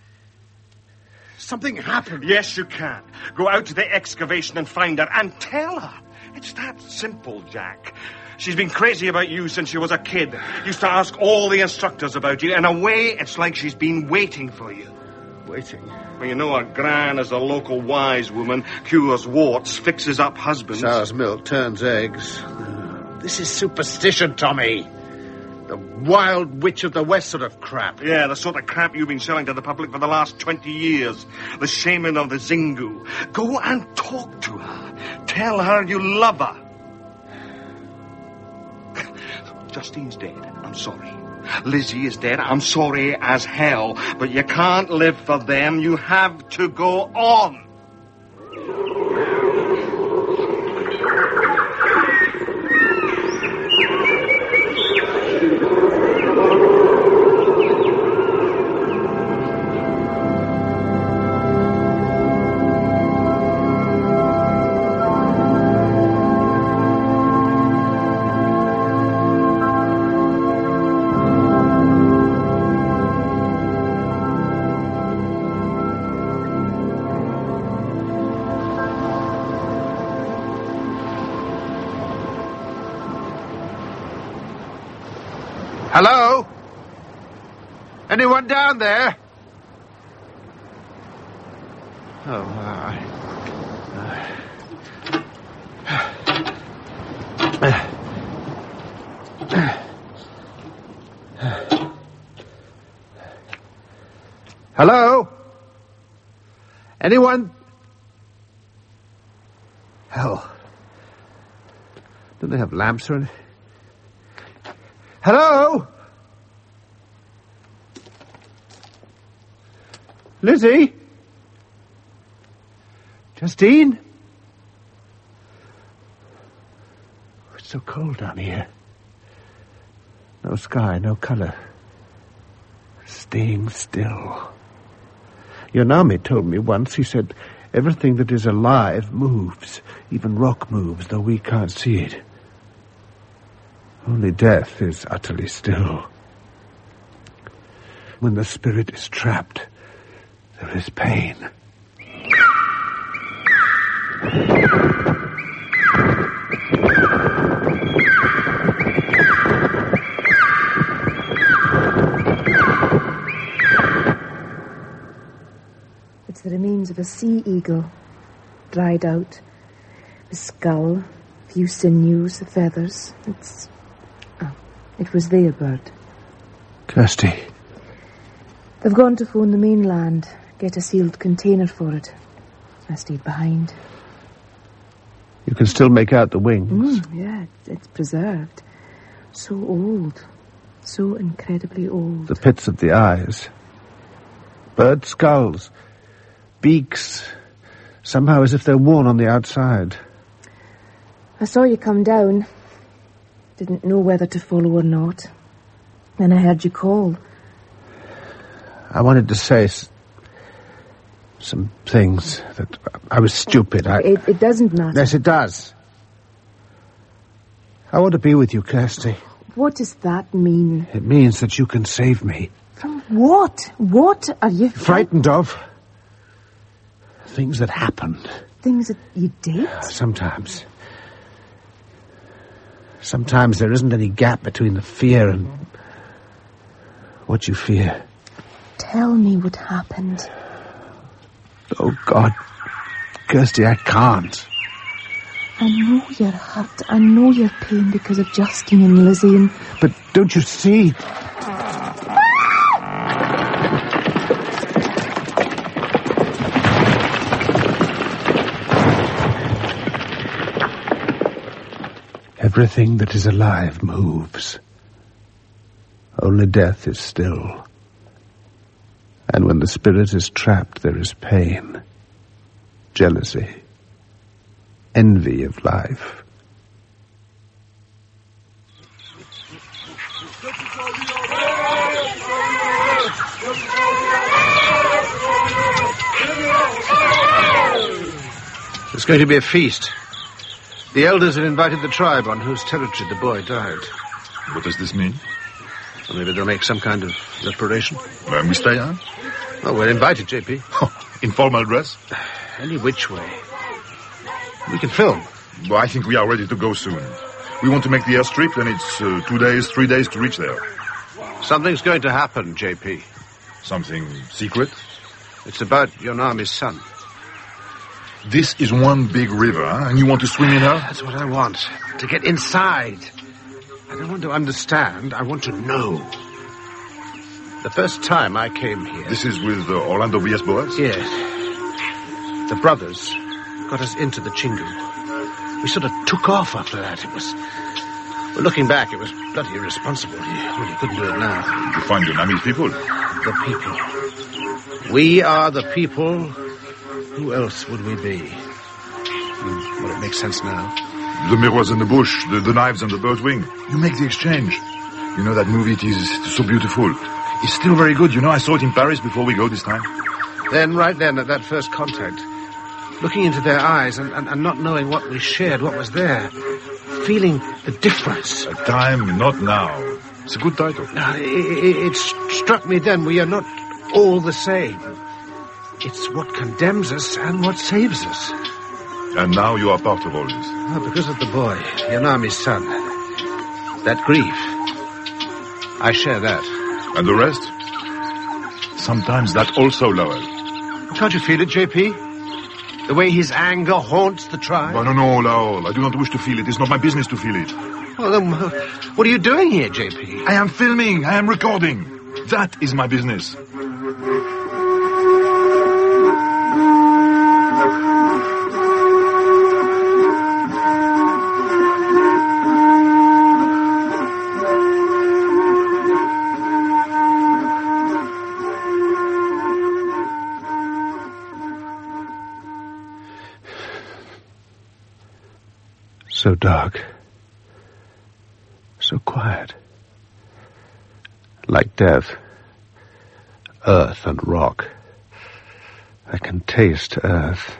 Something happened. Yes, you can. Go out to the excavation and find her, and tell her. It's that simple, Jack. She's been crazy about you since she was a kid. Used to ask all the instructors about you. In a way, it's like she's been waiting for you. Waiting? Well, you know her gran is a local wise woman, cures warts, fixes up husbands. Sours milk, turns eggs. This is superstition, Tommy. The wild witch of the West sort of crap. Yeah, the sort of crap you've been selling to the public for the last 20 years. The shaman of the Xingu. Go and talk to her. Tell her you love her. Justine's dead. I'm sorry. Lizzie is dead. I'm sorry as hell. But you can't live for them. You have to go on. Hello? Anyone down there? Oh, Hello? Anyone? Hell. Don't they have lamps or anything? Hello? Lizzie? Justine? It's so cold down here. No sky, no color. Staying still. Yonami told me once, he said, everything that is alive moves. Even rock moves, though we can't see it. Only death is utterly still. When the spirit is trapped, there is pain. It's the remains of a sea eagle, dried out. The skull, few sinews, the feathers. It was their bird. Kirsty. They've gone to phone the mainland, get a sealed container for it. I stayed behind. You can still make out the wings. Yeah, it's preserved. So old. So incredibly old. The pits of the eyes. Bird skulls. Beaks. Somehow as if they're worn on the outside. I saw you come down. Didn't know whether to follow or not. Then I heard you call. I wanted to say some things that I was stupid. It doesn't matter. Yes, it does. I want to be with you, Kirsty. What does that mean? It means that you can save me. From what? What are you frightened of? Things that happened. Things that you did? Sometimes. Sometimes there isn't any gap between the fear and what you fear. Tell me what happened. Oh, God. Kirsty, I can't. I know you're hurt. I know you're pain because of Justine and Lizzie. But don't you see? Everything that is alive moves. Only death is still. And when the spirit is trapped, there is pain, jealousy, envy of life. There's going to be a feast. The elders have invited the tribe on whose territory the boy died. What does this mean? Well, maybe they'll make some kind of reparation. Where we stay, huh? Oh, we're invited, J.P. In formal dress? Any which way. We can film. Well, I think we are ready to go soon. We want to make the airstrip, then it's 2 days, 3 days to reach there. Something's going to happen, J.P. Something secret? It's about Yonami's son. This is one big river, huh? And you want to swim in her? That's what I want. To get inside. I don't want to understand. I want to know. The first time I came here... This is with Orlando Villas-Boas? Yes. The brothers got us into the Chingu. We sort of took off after that. It was... Well, looking back, it was bloody irresponsible. You couldn't do it now. You find Yonami's people? The people. We are the people. Who else would we be? Well, it makes sense now. The mirrors in the bush, the knives and the bird's wing. You make the exchange. You know that movie, it is so beautiful. It's still very good, you know. I saw it in Paris before we go this time. Then, right then, at that first contact, looking into their eyes and not knowing what we shared, what was there, feeling the difference. A time, not now. It's a good title. It struck me then we are not all the same. It's what condemns us and what saves us. And now you are part of all this. Oh, because of the boy, Yonami's son. That grief. I share that. And the rest? Sometimes that also, Lowell. Can't you feel it, JP? The way his anger haunts the tribe? No, Lowell. I do not wish to feel it. It's not my business to feel it. Well, then, what are you doing here, JP? I am filming. I am recording. That is my business. So dark. So quiet. Like death. Earth and rock. I can taste earth.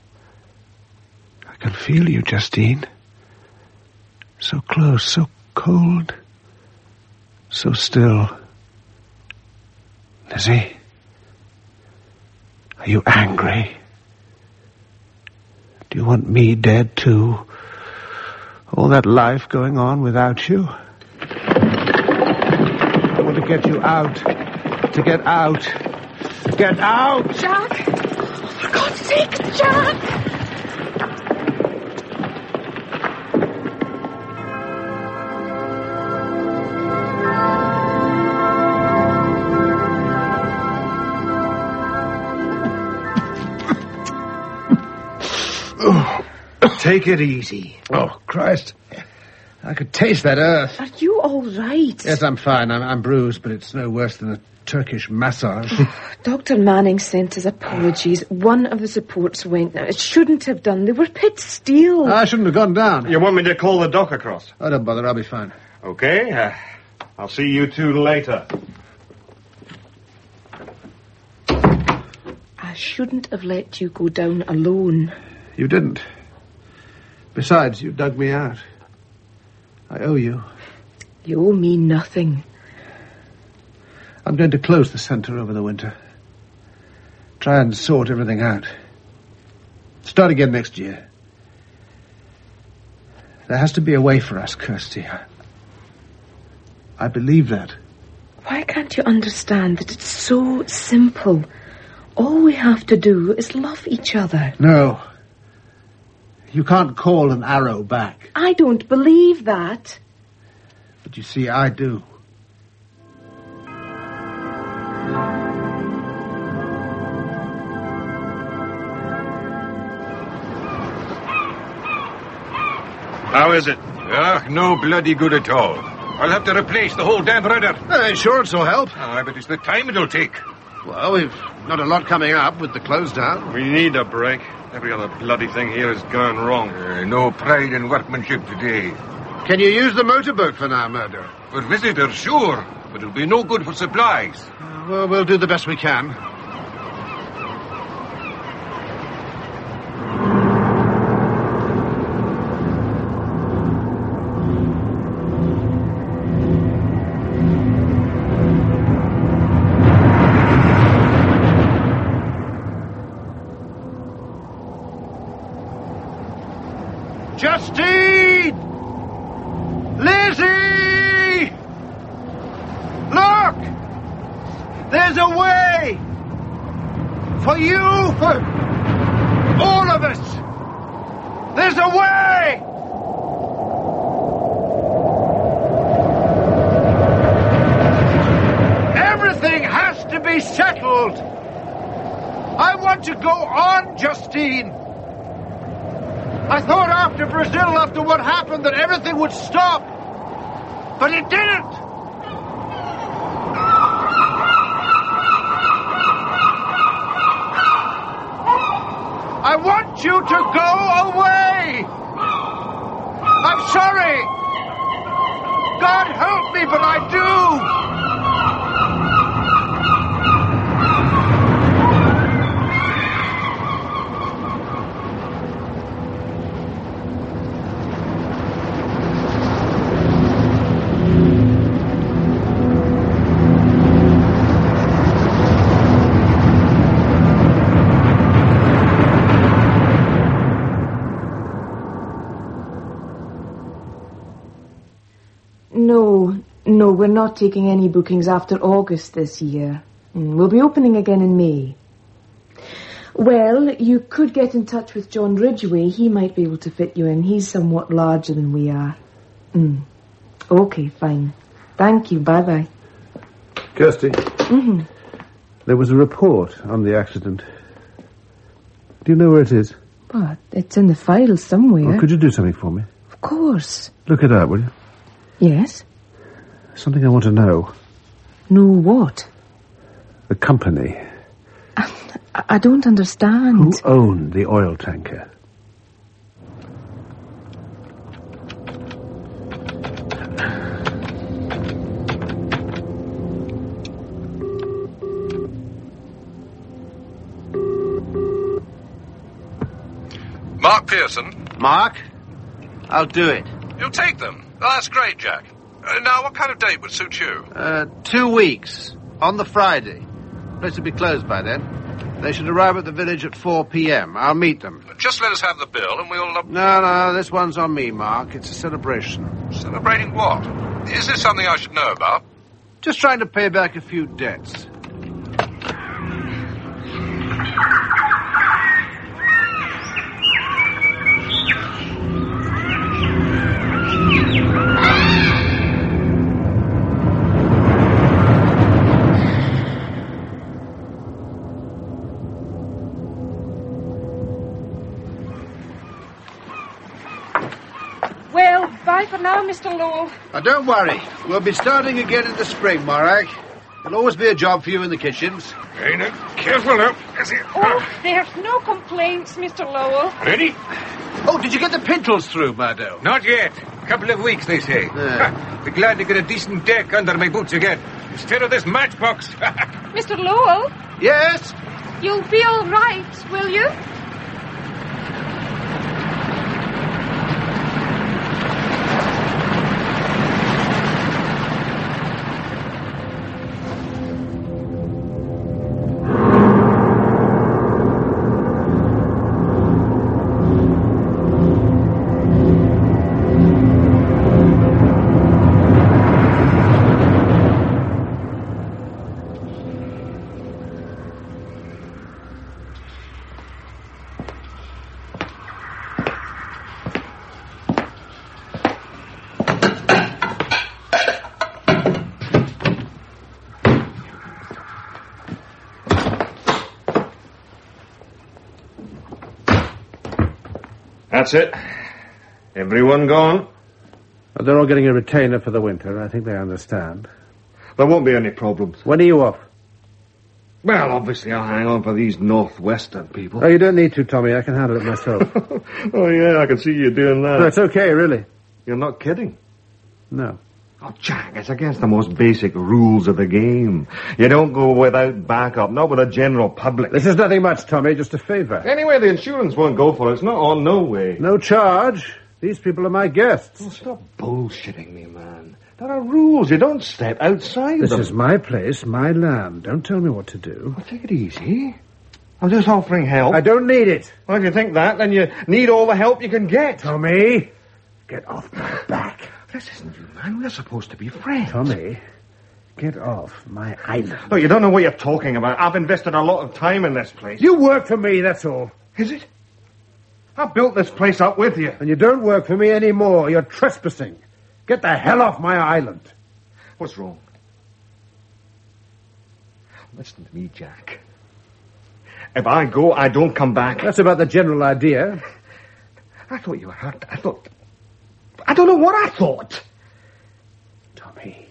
I can feel you, Justine. So close, so cold. So still. Lizzie? Are you angry? Do you want me dead too? All that life going on without you? I want to get you out. To get out. Get out! Jack! For God's sake, Jack! Take it easy. Oh, Christ. I could taste that earth. Are you all right? Yes, I'm fine. I'm bruised, but it's no worse than a Turkish massage. Dr. Manning sent his apologies. One of the supports went. Now, it shouldn't have done. They were pit steel. I shouldn't have gone down. You want me to call the dock across? Oh, don't bother. I'll be fine. Okay. I'll see you two later. I shouldn't have let you go down alone. You didn't. Besides, you dug me out. I owe you. You owe me nothing. I'm going to close the centre over the winter. Try and sort everything out. Start again next year. There has to be a way for us, Kirsty. I believe that. Why can't you understand that it's so simple? All we have to do is love each other. No. You can't call an arrow back. I don't believe that. But you see, I do. How is it? No bloody good at all. I'll have to replace the whole damn rudder. Insurance will help. But it's the time it'll take. Well, we've not a lot coming up with the close down. We need a break. Every other bloody thing here has gone wrong. No pride in workmanship today. Can you use the motorboat for now, Murdo? For visitors, sure. But it'll be no good for supplies. Well, we'll do the best we can. Justine! Lizzie! Look! There's a way! For you, for all of us! There's a way! Everything has to be settled! I want to go on, Justine! I thought after Brazil, after what happened, that everything would stop. But it didn't. I want you to go away. I'm sorry. God help me, but I do. No, we're not taking any bookings after August this year. We'll be opening again in May. Well, you could get in touch with John Ridgway. He might be able to fit you in. He's somewhat larger than we are. Okay, fine. Thank you. Bye-bye. Kirsty. There was a report on the accident. Do you know where it is? What? It's in the file somewhere. Well, could you do something for me? Of course. Look it up, will you? Yes? Something I want to know. Know what? The company. I don't understand. Who owned the oil tanker? Mark Pearson? Mark? I'll do it. You'll take them? Oh, that's great, Jack. Now, what kind of date would suit you? 2 weeks. On the Friday. Place will be closed by then. They should arrive at the village at 4 p.m. I'll meet them. Just let us have the bill and we'll... No, this one's on me, Mark. It's a celebration. Celebrating what? Is this something I should know about? Just trying to pay back a few debts. Bye for now, Mr. Lowell. Now, don't worry. We'll be starting again in the spring, Morag. There'll always be a job for you in the kitchens. Hey, now, careful now. Oh, there's no complaints, Mr. Lowell. Ready? Oh, did you get the pintrels through, Murdo? Not yet. Couple of weeks, they say. Be glad to get a decent deck under my boots again, instead of this matchbox. Mr. Lowell? Yes? You'll be all right, will you? That's it. Everyone gone? Well, they're all getting a retainer for the winter. I think they understand. There won't be any problems. When are you off? Well, obviously I'll hang on for these northwestern people. Oh, you don't need to, Tommy. I can handle it myself. Oh, yeah, I can see you doing that. No, it's okay, really. You're not kidding? No. Oh, Jack, it's against the most basic rules of the game. You don't go without backup, not with a general public. This is nothing much, Tommy, just a favour. Anyway, the insurance won't go for it. It's not on, no way. No charge. These people are my guests. Oh, stop bullshitting me, man. There are rules. You don't step outside This them. is my place, my land. Don't tell me what to do. Well, take it easy. I'm just offering help. I don't need it. Well, if you think that, then you need all the help you can get. Tommy, get off my back. This isn't you, man. We're supposed to be friends. Tommy, get off my island. Oh, you don't know what you're talking about. I've invested a lot of time in this place. You work for me, that's all. Is it? I built this place up with you. And you don't work for me anymore. You're trespassing. Get the hell off my island. What's wrong? Listen to me, Jack. If I go, I don't come back. That's about the general idea. I thought you were hurt. I don't know what I thought. Tommy,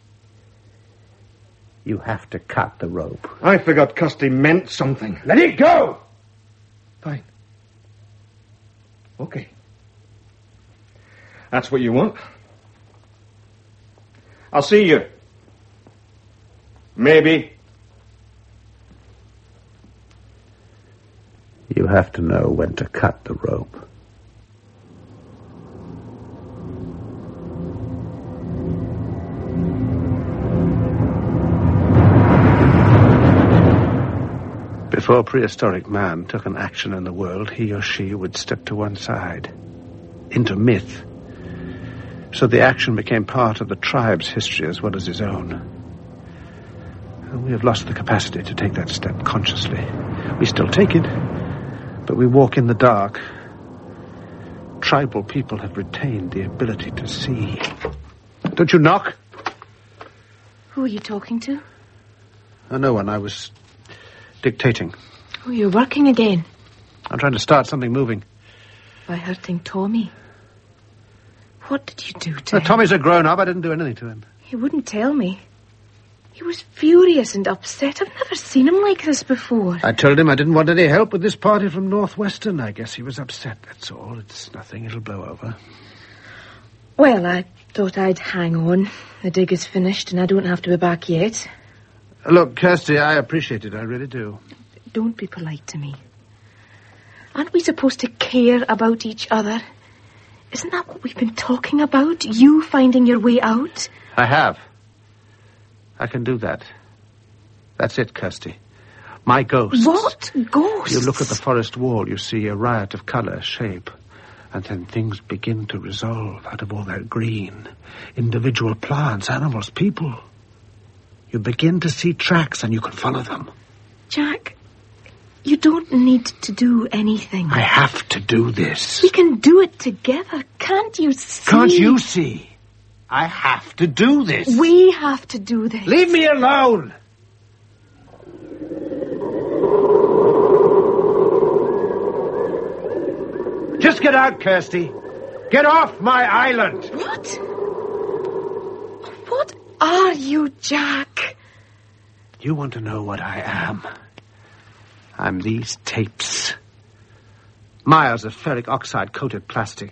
you have to cut the rope. I figured custody meant something. Let it go! Fine. Okay. That's what you want. I'll see you. Maybe. You have to know when to cut the rope. Before prehistoric man took an action in the world, he or she would step to one side. Into myth. So the action became part of the tribe's history as well as his own. And we have lost the capacity to take that step consciously. We still take it, but we walk in the dark. Tribal people have retained the ability to see. Don't you knock? Who are you talking to? Oh, no one. I was dictating. Oh, you're working again. I'm trying to start something moving. By hurting Tommy. What did you do to him? Tommy's a grown-up. I didn't do anything to him. He wouldn't tell me. He was furious and upset. I've never seen him like this before. I told him I didn't want any help with this party from Northwestern. I guess he was upset, that's all. It's nothing. It'll blow over. Well, I thought I'd hang on. The dig is finished and I don't have to be back yet. Look, Kirsty, I appreciate it. I really do. Don't be polite to me. Aren't we supposed to care about each other? Isn't that what we've been talking about? You finding your way out? I have. I can do that. That's it, Kirsty. My ghosts. What ghosts? You look at the forest wall, you see a riot of colour, shape, and then things begin to resolve out of all that green. Individual plants, animals, people. You begin to see tracks and you can follow them. Jack, you don't need to do anything. I have to do this. We can do it together. Can't you see? Can't you see? I have to do this. We have to do this. Leave me alone. Just get out, Kirsty. Get off my island. What? What are you, Jack? You want to know what I am? I'm these tapes. Miles of ferric oxide-coated plastic.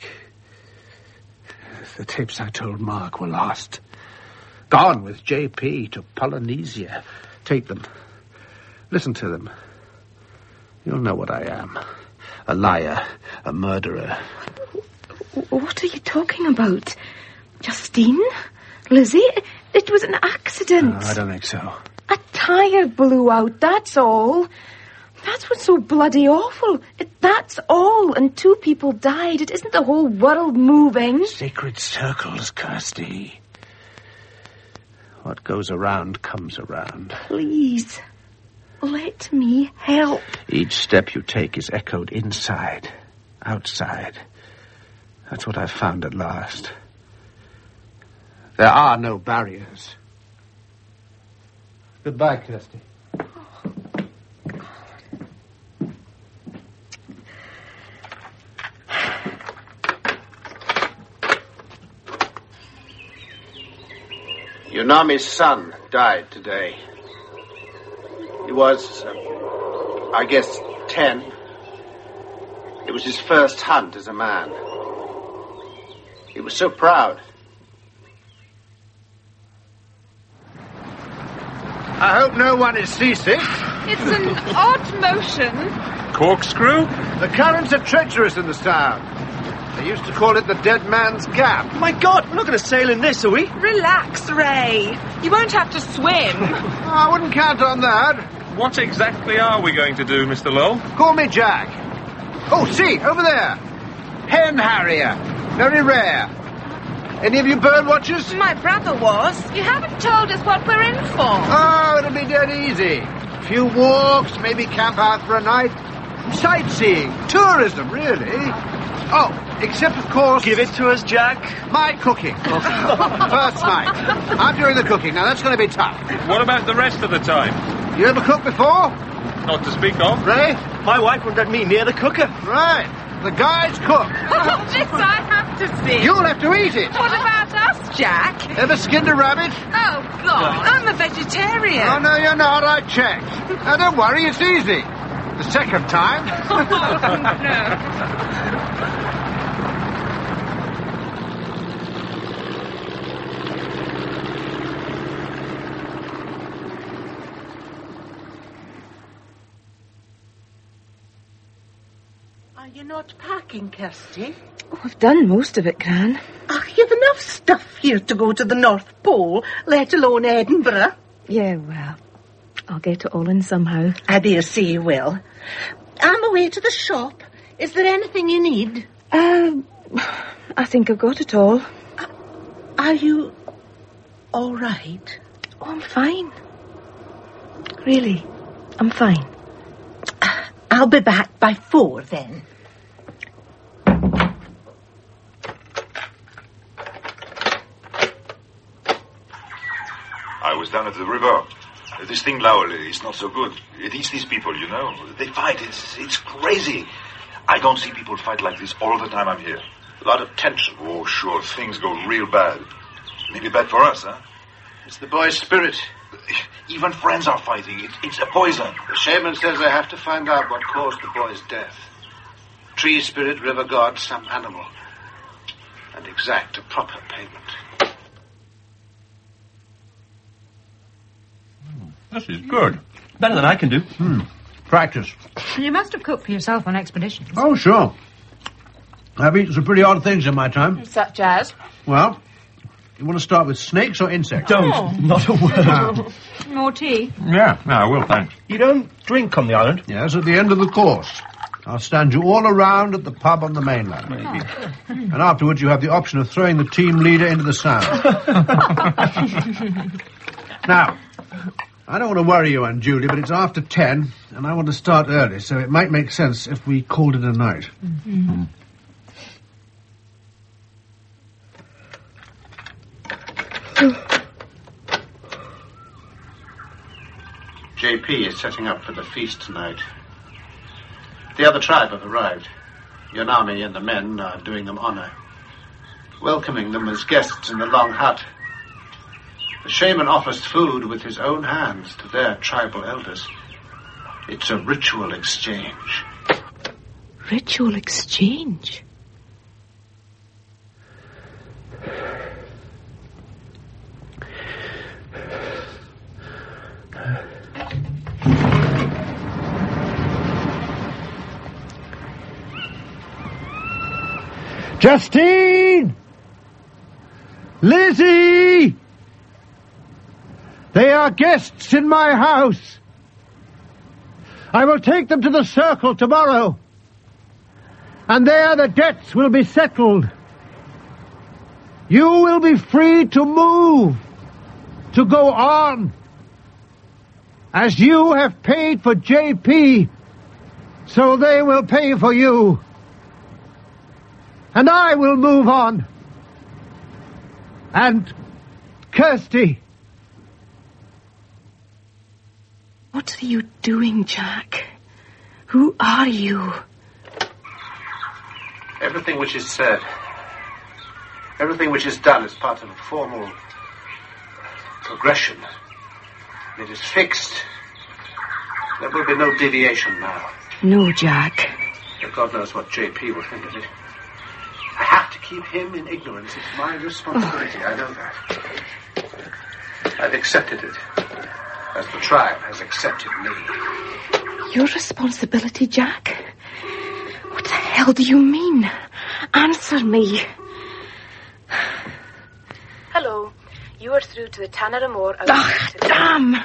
The tapes I told Mark were lost. Gone with J.P. to Polynesia. Take them. Listen to them. You'll know what I am. A liar. A murderer. What are you talking about? Justine? Lizzie? It was an accident. No, I don't think so. A tire blew out, that's all. That's what's so bloody awful. That's all, and 2 people died. It isn't the whole world moving. Sacred circles, Kirsty. What goes around comes around. Please, let me help. Each step you take is echoed inside, outside. That's what I've found at last. There are no barriers. Goodbye, Kirsty. Unami's son died today. He was, I guess, 10. It was his first hunt as a man. He was so proud. I hope no one is seasick. It's an odd motion. Corkscrew? The currents are treacherous in the Sound. They used to call it the Dead Man's Gap. My God, we're not going to sail in this, are we? Relax, Ray. You won't have to swim. I wouldn't count on that. What exactly are we going to do, Mr. Lowell? Call me Jack. Oh, see, over there. Hen harrier. Very rare. Any of you bird watchers? My brother was. You haven't told us what we're in for. Oh, it'll be dead easy. A few walks, maybe camp out for a night. Sightseeing. Tourism, really. Oh, except, of course... Give it to us, Jack. My cooking. First night. I'm doing the cooking. Now, that's going to be tough. What about the rest of the time? You ever cooked before? Not to speak of. Ray? My wife wouldn't let me near the cooker. Right. The guys cook. Oh, this I have to see. You'll have to eat it. What about us, Jack? Ever skinned a rabbit? Oh, God. I'm a vegetarian. Oh, no, you're not. I checked. Now, don't worry. It's easy. The second time. Oh, no. Are you not packing, Kirsty? Oh, I've done most of it, Gran. You've enough stuff here to go to the North Pole, let alone Edinburgh. Yeah, well, I'll get it all in somehow. I dare say you will. I'm away to the shop. Is there anything you need? I think I've got it all. Are you all right? Oh, I'm fine. Really, I'm fine. I'll be back by 4 then. I was down at the river. This thing, Lowell, is not so good. It eats these people, you know. They fight. It's crazy. I don't see people fight like this all the time I'm here. A lot of tension. Oh, sure. Things go real bad. Maybe bad for us, huh? It's the boy's spirit. Even friends are fighting. It's a poison. The shaman says I have to find out what caused the boy's death. Tree spirit, river god, some animal. And exact a proper payment. This is good. Better than I can do. Practice. You must have cooked for yourself on expeditions. Oh, sure. I've eaten some pretty odd things in my time. Such as? Well, you want to start with snakes or insects? Don't. Not a word. More tea? Yeah, I will, thanks. You don't drink on the island? Yes, at the end of the course. I'll stand you all around at the pub on the mainland. Maybe. And afterwards you have the option of throwing the team leader into the Sound. Now, I don't want to worry you, Aunt Julie, but it's after 10, and I want to start early, so it might make sense if we called it a night. Mm-hmm. JP is setting up for the feast tonight. The other tribe have arrived. Yonami and the men are doing them honor, welcoming them as guests in the long hut. The shaman offers food with his own hands to their tribal elders. It's a ritual exchange. Ritual exchange? Justine! Lizzie! They are guests in my house. I will take them to the circle tomorrow. And there the debts will be settled. You will be free to move, to go on. As you have paid for JP, so they will pay for you. And I will move on. And Kirsty. What are you doing, Jack? Who are you? Everything which is said, everything which is done is part of a formal progression. It is fixed. There will be no deviation now. No, Jack. But God knows what JP will think of it. I have to keep him in ignorance. It's my responsibility. I know that. I've accepted it, as the tribe has accepted me. Your responsibility, Jack? What the hell do you mean? Answer me. Hello. You are through to the Tanner Moor. Damn!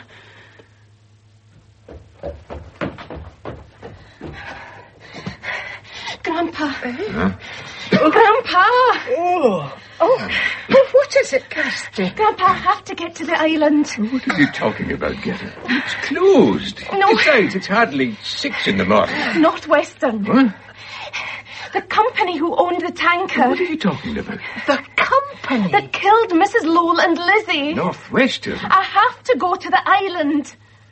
Grandpa. Huh? Grandpa! Oh, what is it, Kirsty? Grandpa, I have to get to the island. What are you talking about, Getty? It's closed. No. Besides, it's hardly 6 in the morning. Northwestern. What? The company who owned the tanker. What are you talking about? The company? That killed Mrs. Lowell and Lizzie. Northwestern? I have to go to the island.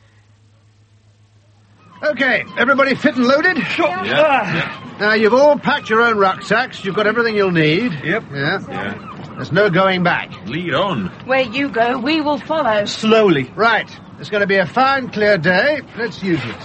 Okay, everybody fit and loaded? Sure. Yeah. Now, you've all packed your own rucksacks. You've got everything you'll need. Yep. Yeah. There's no going back. Lead on. Where you go, we will follow. Slowly. Right. It's going to be a fine, clear day. Let's use it.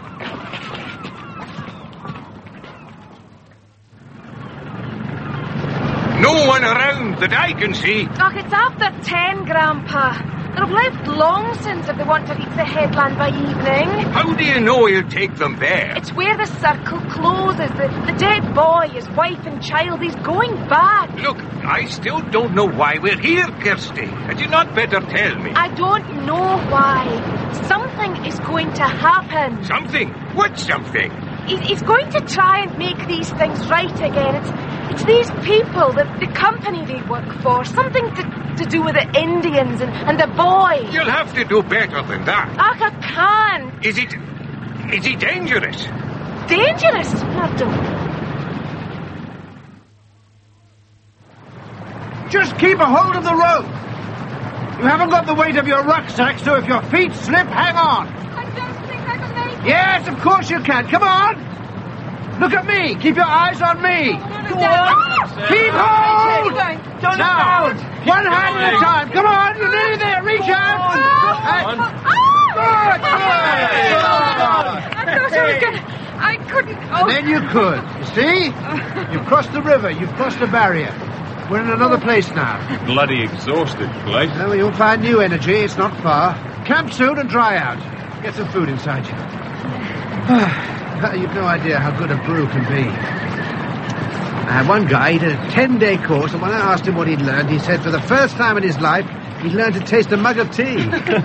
No one around that I can see. Oh, it's after 10, Grandpa. They've left long since if they want to reach the headland by evening. How do you know he'll take them there? It's where the circle closes. The dead boy, his wife and child, he's going back. Look, I still don't know why we're here, Kirsty. Had you not better tell me? I don't know why. Something is going to happen. Something? What something? He's going to try and make these things right again. It's these people, the company they work for. Something to do with the Indians and the boy. You'll have to do better than that. I can't. Is it dangerous? Dangerous? Not don't. Just keep a hold of the rope. You haven't got the weight of your rucksack, so if your feet slip, hang on. I don't think I can make it. Yes, of course you can. Come on. Look at me. Keep your eyes on me. Keep hold. Don't now, look down. one hand at a time. Come on. You're nearly there. Reach out. Good. I thought I was going to... I couldn't... Oh. And then you could. You see? You've crossed the river. You've crossed the barrier. We're in another place now. Bloody exhausted, Blake. Well, you'll find new energy. It's not far. Camp soon and dry out. Get some food inside you. You've no idea how good a brew can be. I had one guy, he did a 10-day course, and when I asked him what he'd learned, he said for the first time in his life, he'd learned to taste a mug of tea.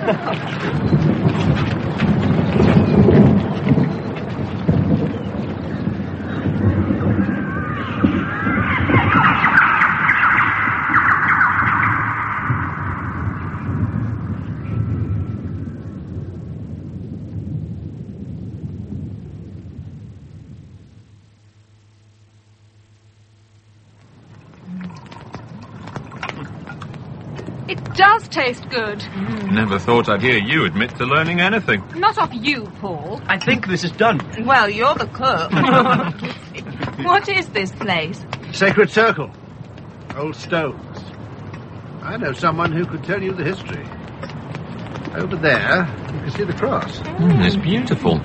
It does taste good. Never thought I'd hear you admit to learning anything. Not off you, Paul. I think this is done. Well, you're the cook. What is this place? Sacred Circle. Old stones. I know someone who could tell you the history. Over there, you can see the cross. It's beautiful.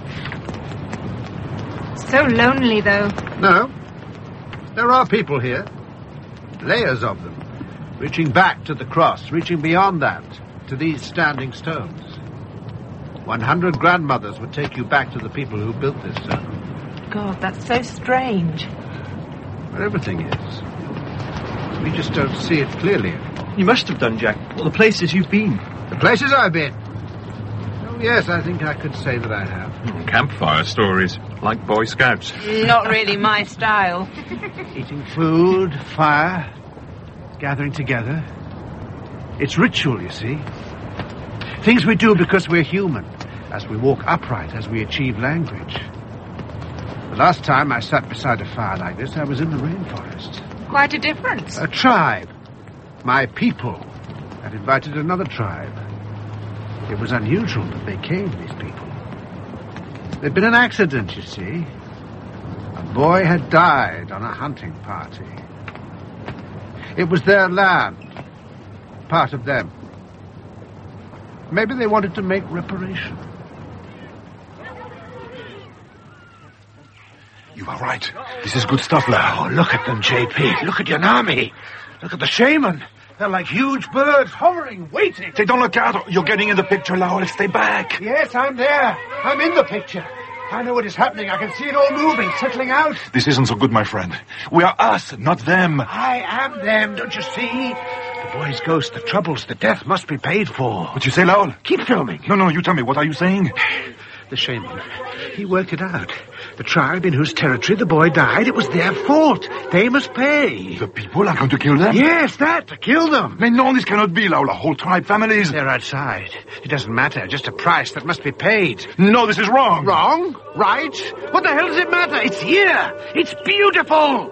So lonely, though. No. There are people here. Layers of them. Reaching back to the cross, reaching beyond that, to these standing stones. 100 grandmothers would take you back to the people who built this circle. God, that's so strange. But everything is. We just don't see it clearly anymore. You must have done, Jack. All the places you've been. The places I've been? Oh, yes, I think I could say that I have. Campfire stories, like Boy Scouts. Not really my style. Eating food, fire... gathering together. It's ritual, you see. Things we do because we're human, as we walk upright, as we achieve language. The last time I sat beside a fire like this, I was in the rainforest. Quite a difference. A tribe. My people had invited another tribe. It was unusual that they came, these people. There'd been an accident, you see. A boy had died on a hunting party. It was their land, part of them. Maybe they wanted to make reparation. You are right. This is good stuff, lad. Oh, look at them, J.P. Look at Yanami. Look at the shaman. They're like huge birds hovering, waiting. They don't look out. You're getting in the picture, Lowell. Stay back. Yes, I'm there. I'm in the picture. I know what is happening. I can see it all moving, settling out. This isn't so good, my friend. We are us, not them. I am them, don't you see? The boy's ghost, the troubles, the death must be paid for. What you say, Lowell? Keep filming. No, you tell me. What are you saying? The shaman. He worked it out. The tribe in whose territory the boy died, it was their fault. They must pay. The people are going to kill them? Yes, to kill them. Mais no, this cannot be, Lowell. Whole tribe, families. They're outside. It doesn't matter. Just a price that must be paid. No, this is wrong. Wrong? Right? What the hell does it matter? It's here. It's beautiful.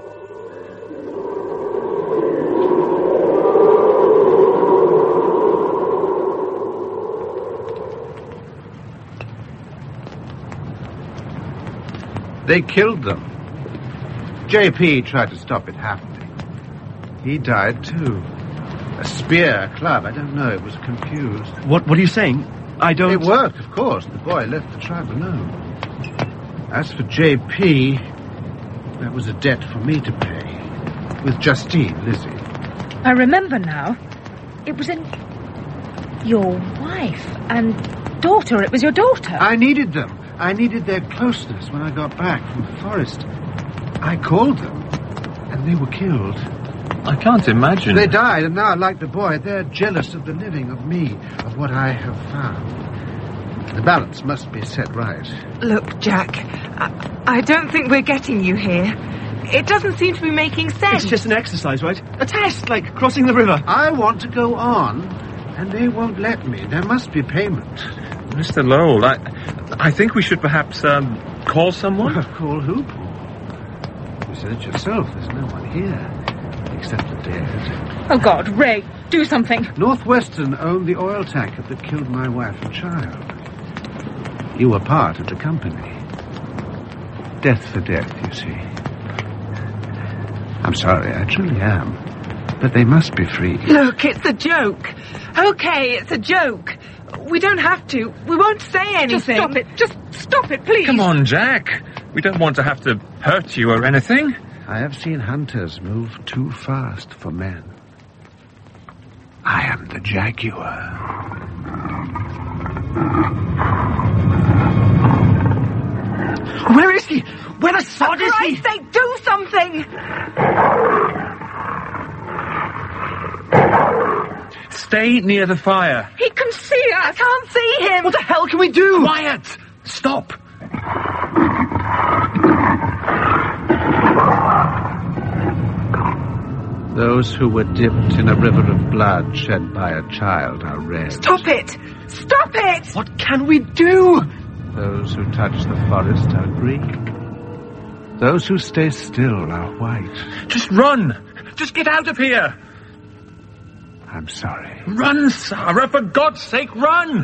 They killed them. J.P. tried to stop it happening. He died, too. A spear, a club, I don't know. It was confused. What are you saying? I don't... It worked, of course. The boy left the tribe alone. As for J.P., that was a debt for me to pay. With Justine, Lizzie. I remember now. It was in... your wife and daughter. It was your daughter. I needed them. I needed their closeness when I got back from the forest. I called them, and they were killed. I can't imagine. They died, and now, like the boy, they're jealous of the living, of me, of what I have found. The balance must be set right. Look, Jack, I don't think we're getting you here. It doesn't seem to be making sense. It's just an exercise, right? A test, like crossing the river. I want to go on, and they won't let me. There must be payment. Mr. Lowell, I think we should perhaps call someone. Call who, Paul? You said it yourself. There's no one here, except the dead. Oh, God, Ray, do something. Northwestern owned the oil tanker that killed my wife and child. You were part of the company. Death for death, you see. I'm sorry, I truly am. But they must be free. Look, it's a joke. Okay, it's a joke. We don't have to. We won't say anything. Just stop it. Just stop it, please. Come on, Jack. We don't want to have to hurt you or anything. I have seen hunters move too fast for men. I am the jaguar. Where is he? Where the sod is he? For Christ's sake, do something! Stay near the fire. He can see us. I can't see him. What the hell can we do? Quiet! Stop! Those who were dipped in a river of blood shed by a child are red. Stop it! Stop it! What can we do? Those who touch the forest are green. Those who stay still are white. Just run! Just get out of here! I'm sorry. Run, Sarah, for God's sake, run!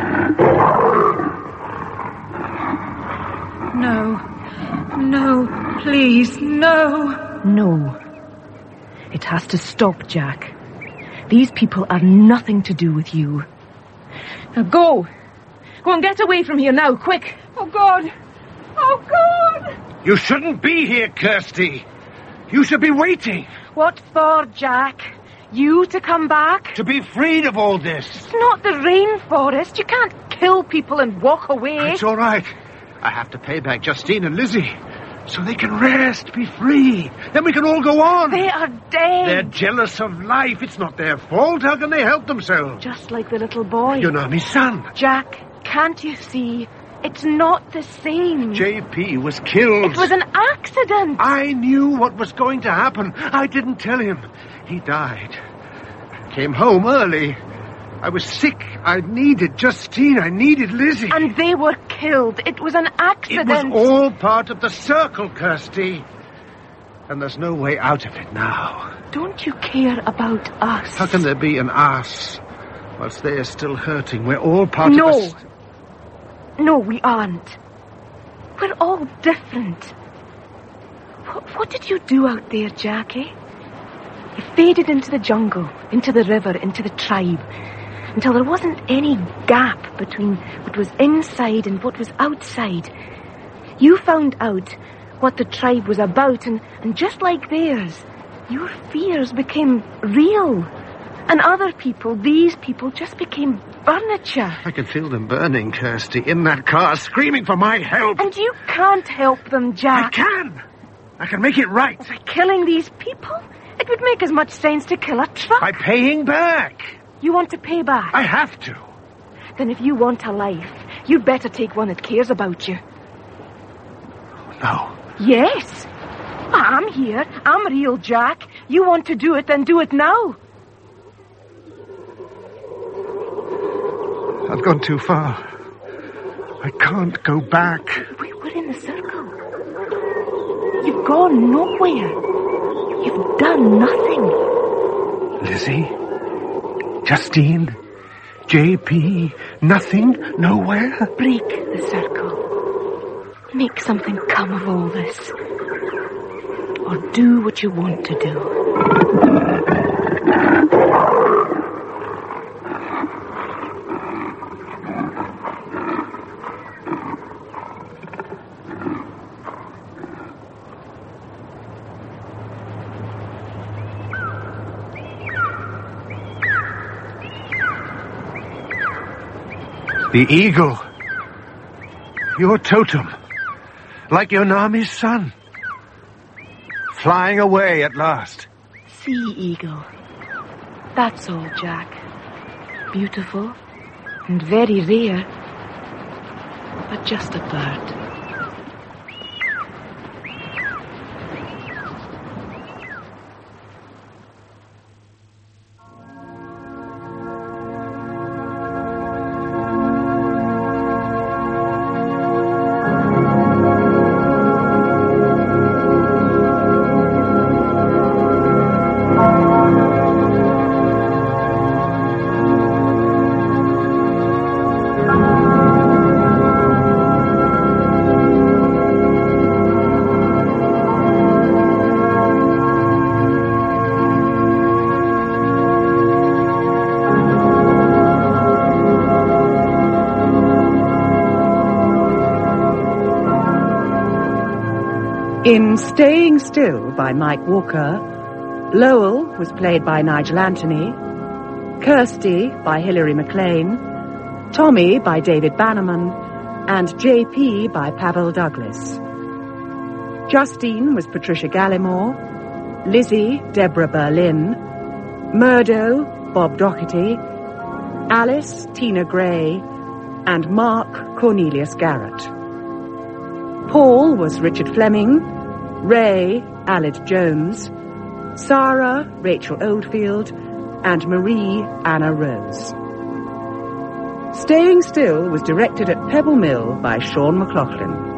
No. No, please, no. No. It has to stop, Jack. These people are nothing to do with you. Now go. Go and get away from here now, quick. Oh, God. Oh, God. You shouldn't be here, Kirsty. You should be waiting. What for, Jack? You to come back? To be freed of all this. It's not the rainforest. You can't kill people and walk away. It's all right. I have to pay back Justine and Lizzie so they can rest, be free. Then we can all go on. They are dead. They're jealous of life. It's not their fault. How can they help themselves? Just like the little boy. Yonami's son. Jack, can't you see? It's not the same. J.P. was killed. It was an accident. I knew what was going to happen. I didn't tell him. He died. Came home early. I was sick. I needed Justine. I needed Lizzie. And they were killed. It was an accident. It was all part of the circle, Kirsty. And there's no way out of it now. Don't you care about us? How can there be an us whilst they are still hurting? We're all part of the... No, we aren't. We're all different. What did you do out there, Jackie? You faded into the jungle, into the river, into the tribe, until there wasn't any gap between what was inside and what was outside. You found out what the tribe was about, and just like theirs, your fears became real. And other people, these people, just became furniture. I can feel them burning, Kirsty, in that car, screaming for my help. And you can't help them, Jack. I can. I can make it right. By killing these people? It would make as much sense to kill a truck. By paying back. You want to pay back? I have to. Then if you want a life, you'd better take one that cares about you. No. Yes. I'm here. I'm real, Jack. You want to do it, then do it now. I've gone too far. I can't go back. We were in the circle. You've gone nowhere. You've done nothing. Lizzie? Justine? J.P.? Nothing? Nowhere? Break the circle. Make something come of all this. Or do what you want to do. The eagle. Your totem. Like Yonami's son. Flying away at last. Sea eagle. That's all, Jack. Beautiful and very rare. But just a bird. In Staying Still by Mike Walker, Lowell was played by Nigel Anthony, Kirsty by Hilary McLean, Tommy by David Bannerman, and JP by Pavel Douglas. Justine was Patricia Gallimore, Lizzie, Deborah Berlin, Murdo, Bob Doherty, Alice, Tina Gray, and Mark, Cornelius Garrett. Paul was Richard Fleming, Ray, Aled Jones, Sarah, Rachel Oldfield, and Marie, Anna Rose. Staying Still was directed at Pebble Mill by Sean McLaughlin.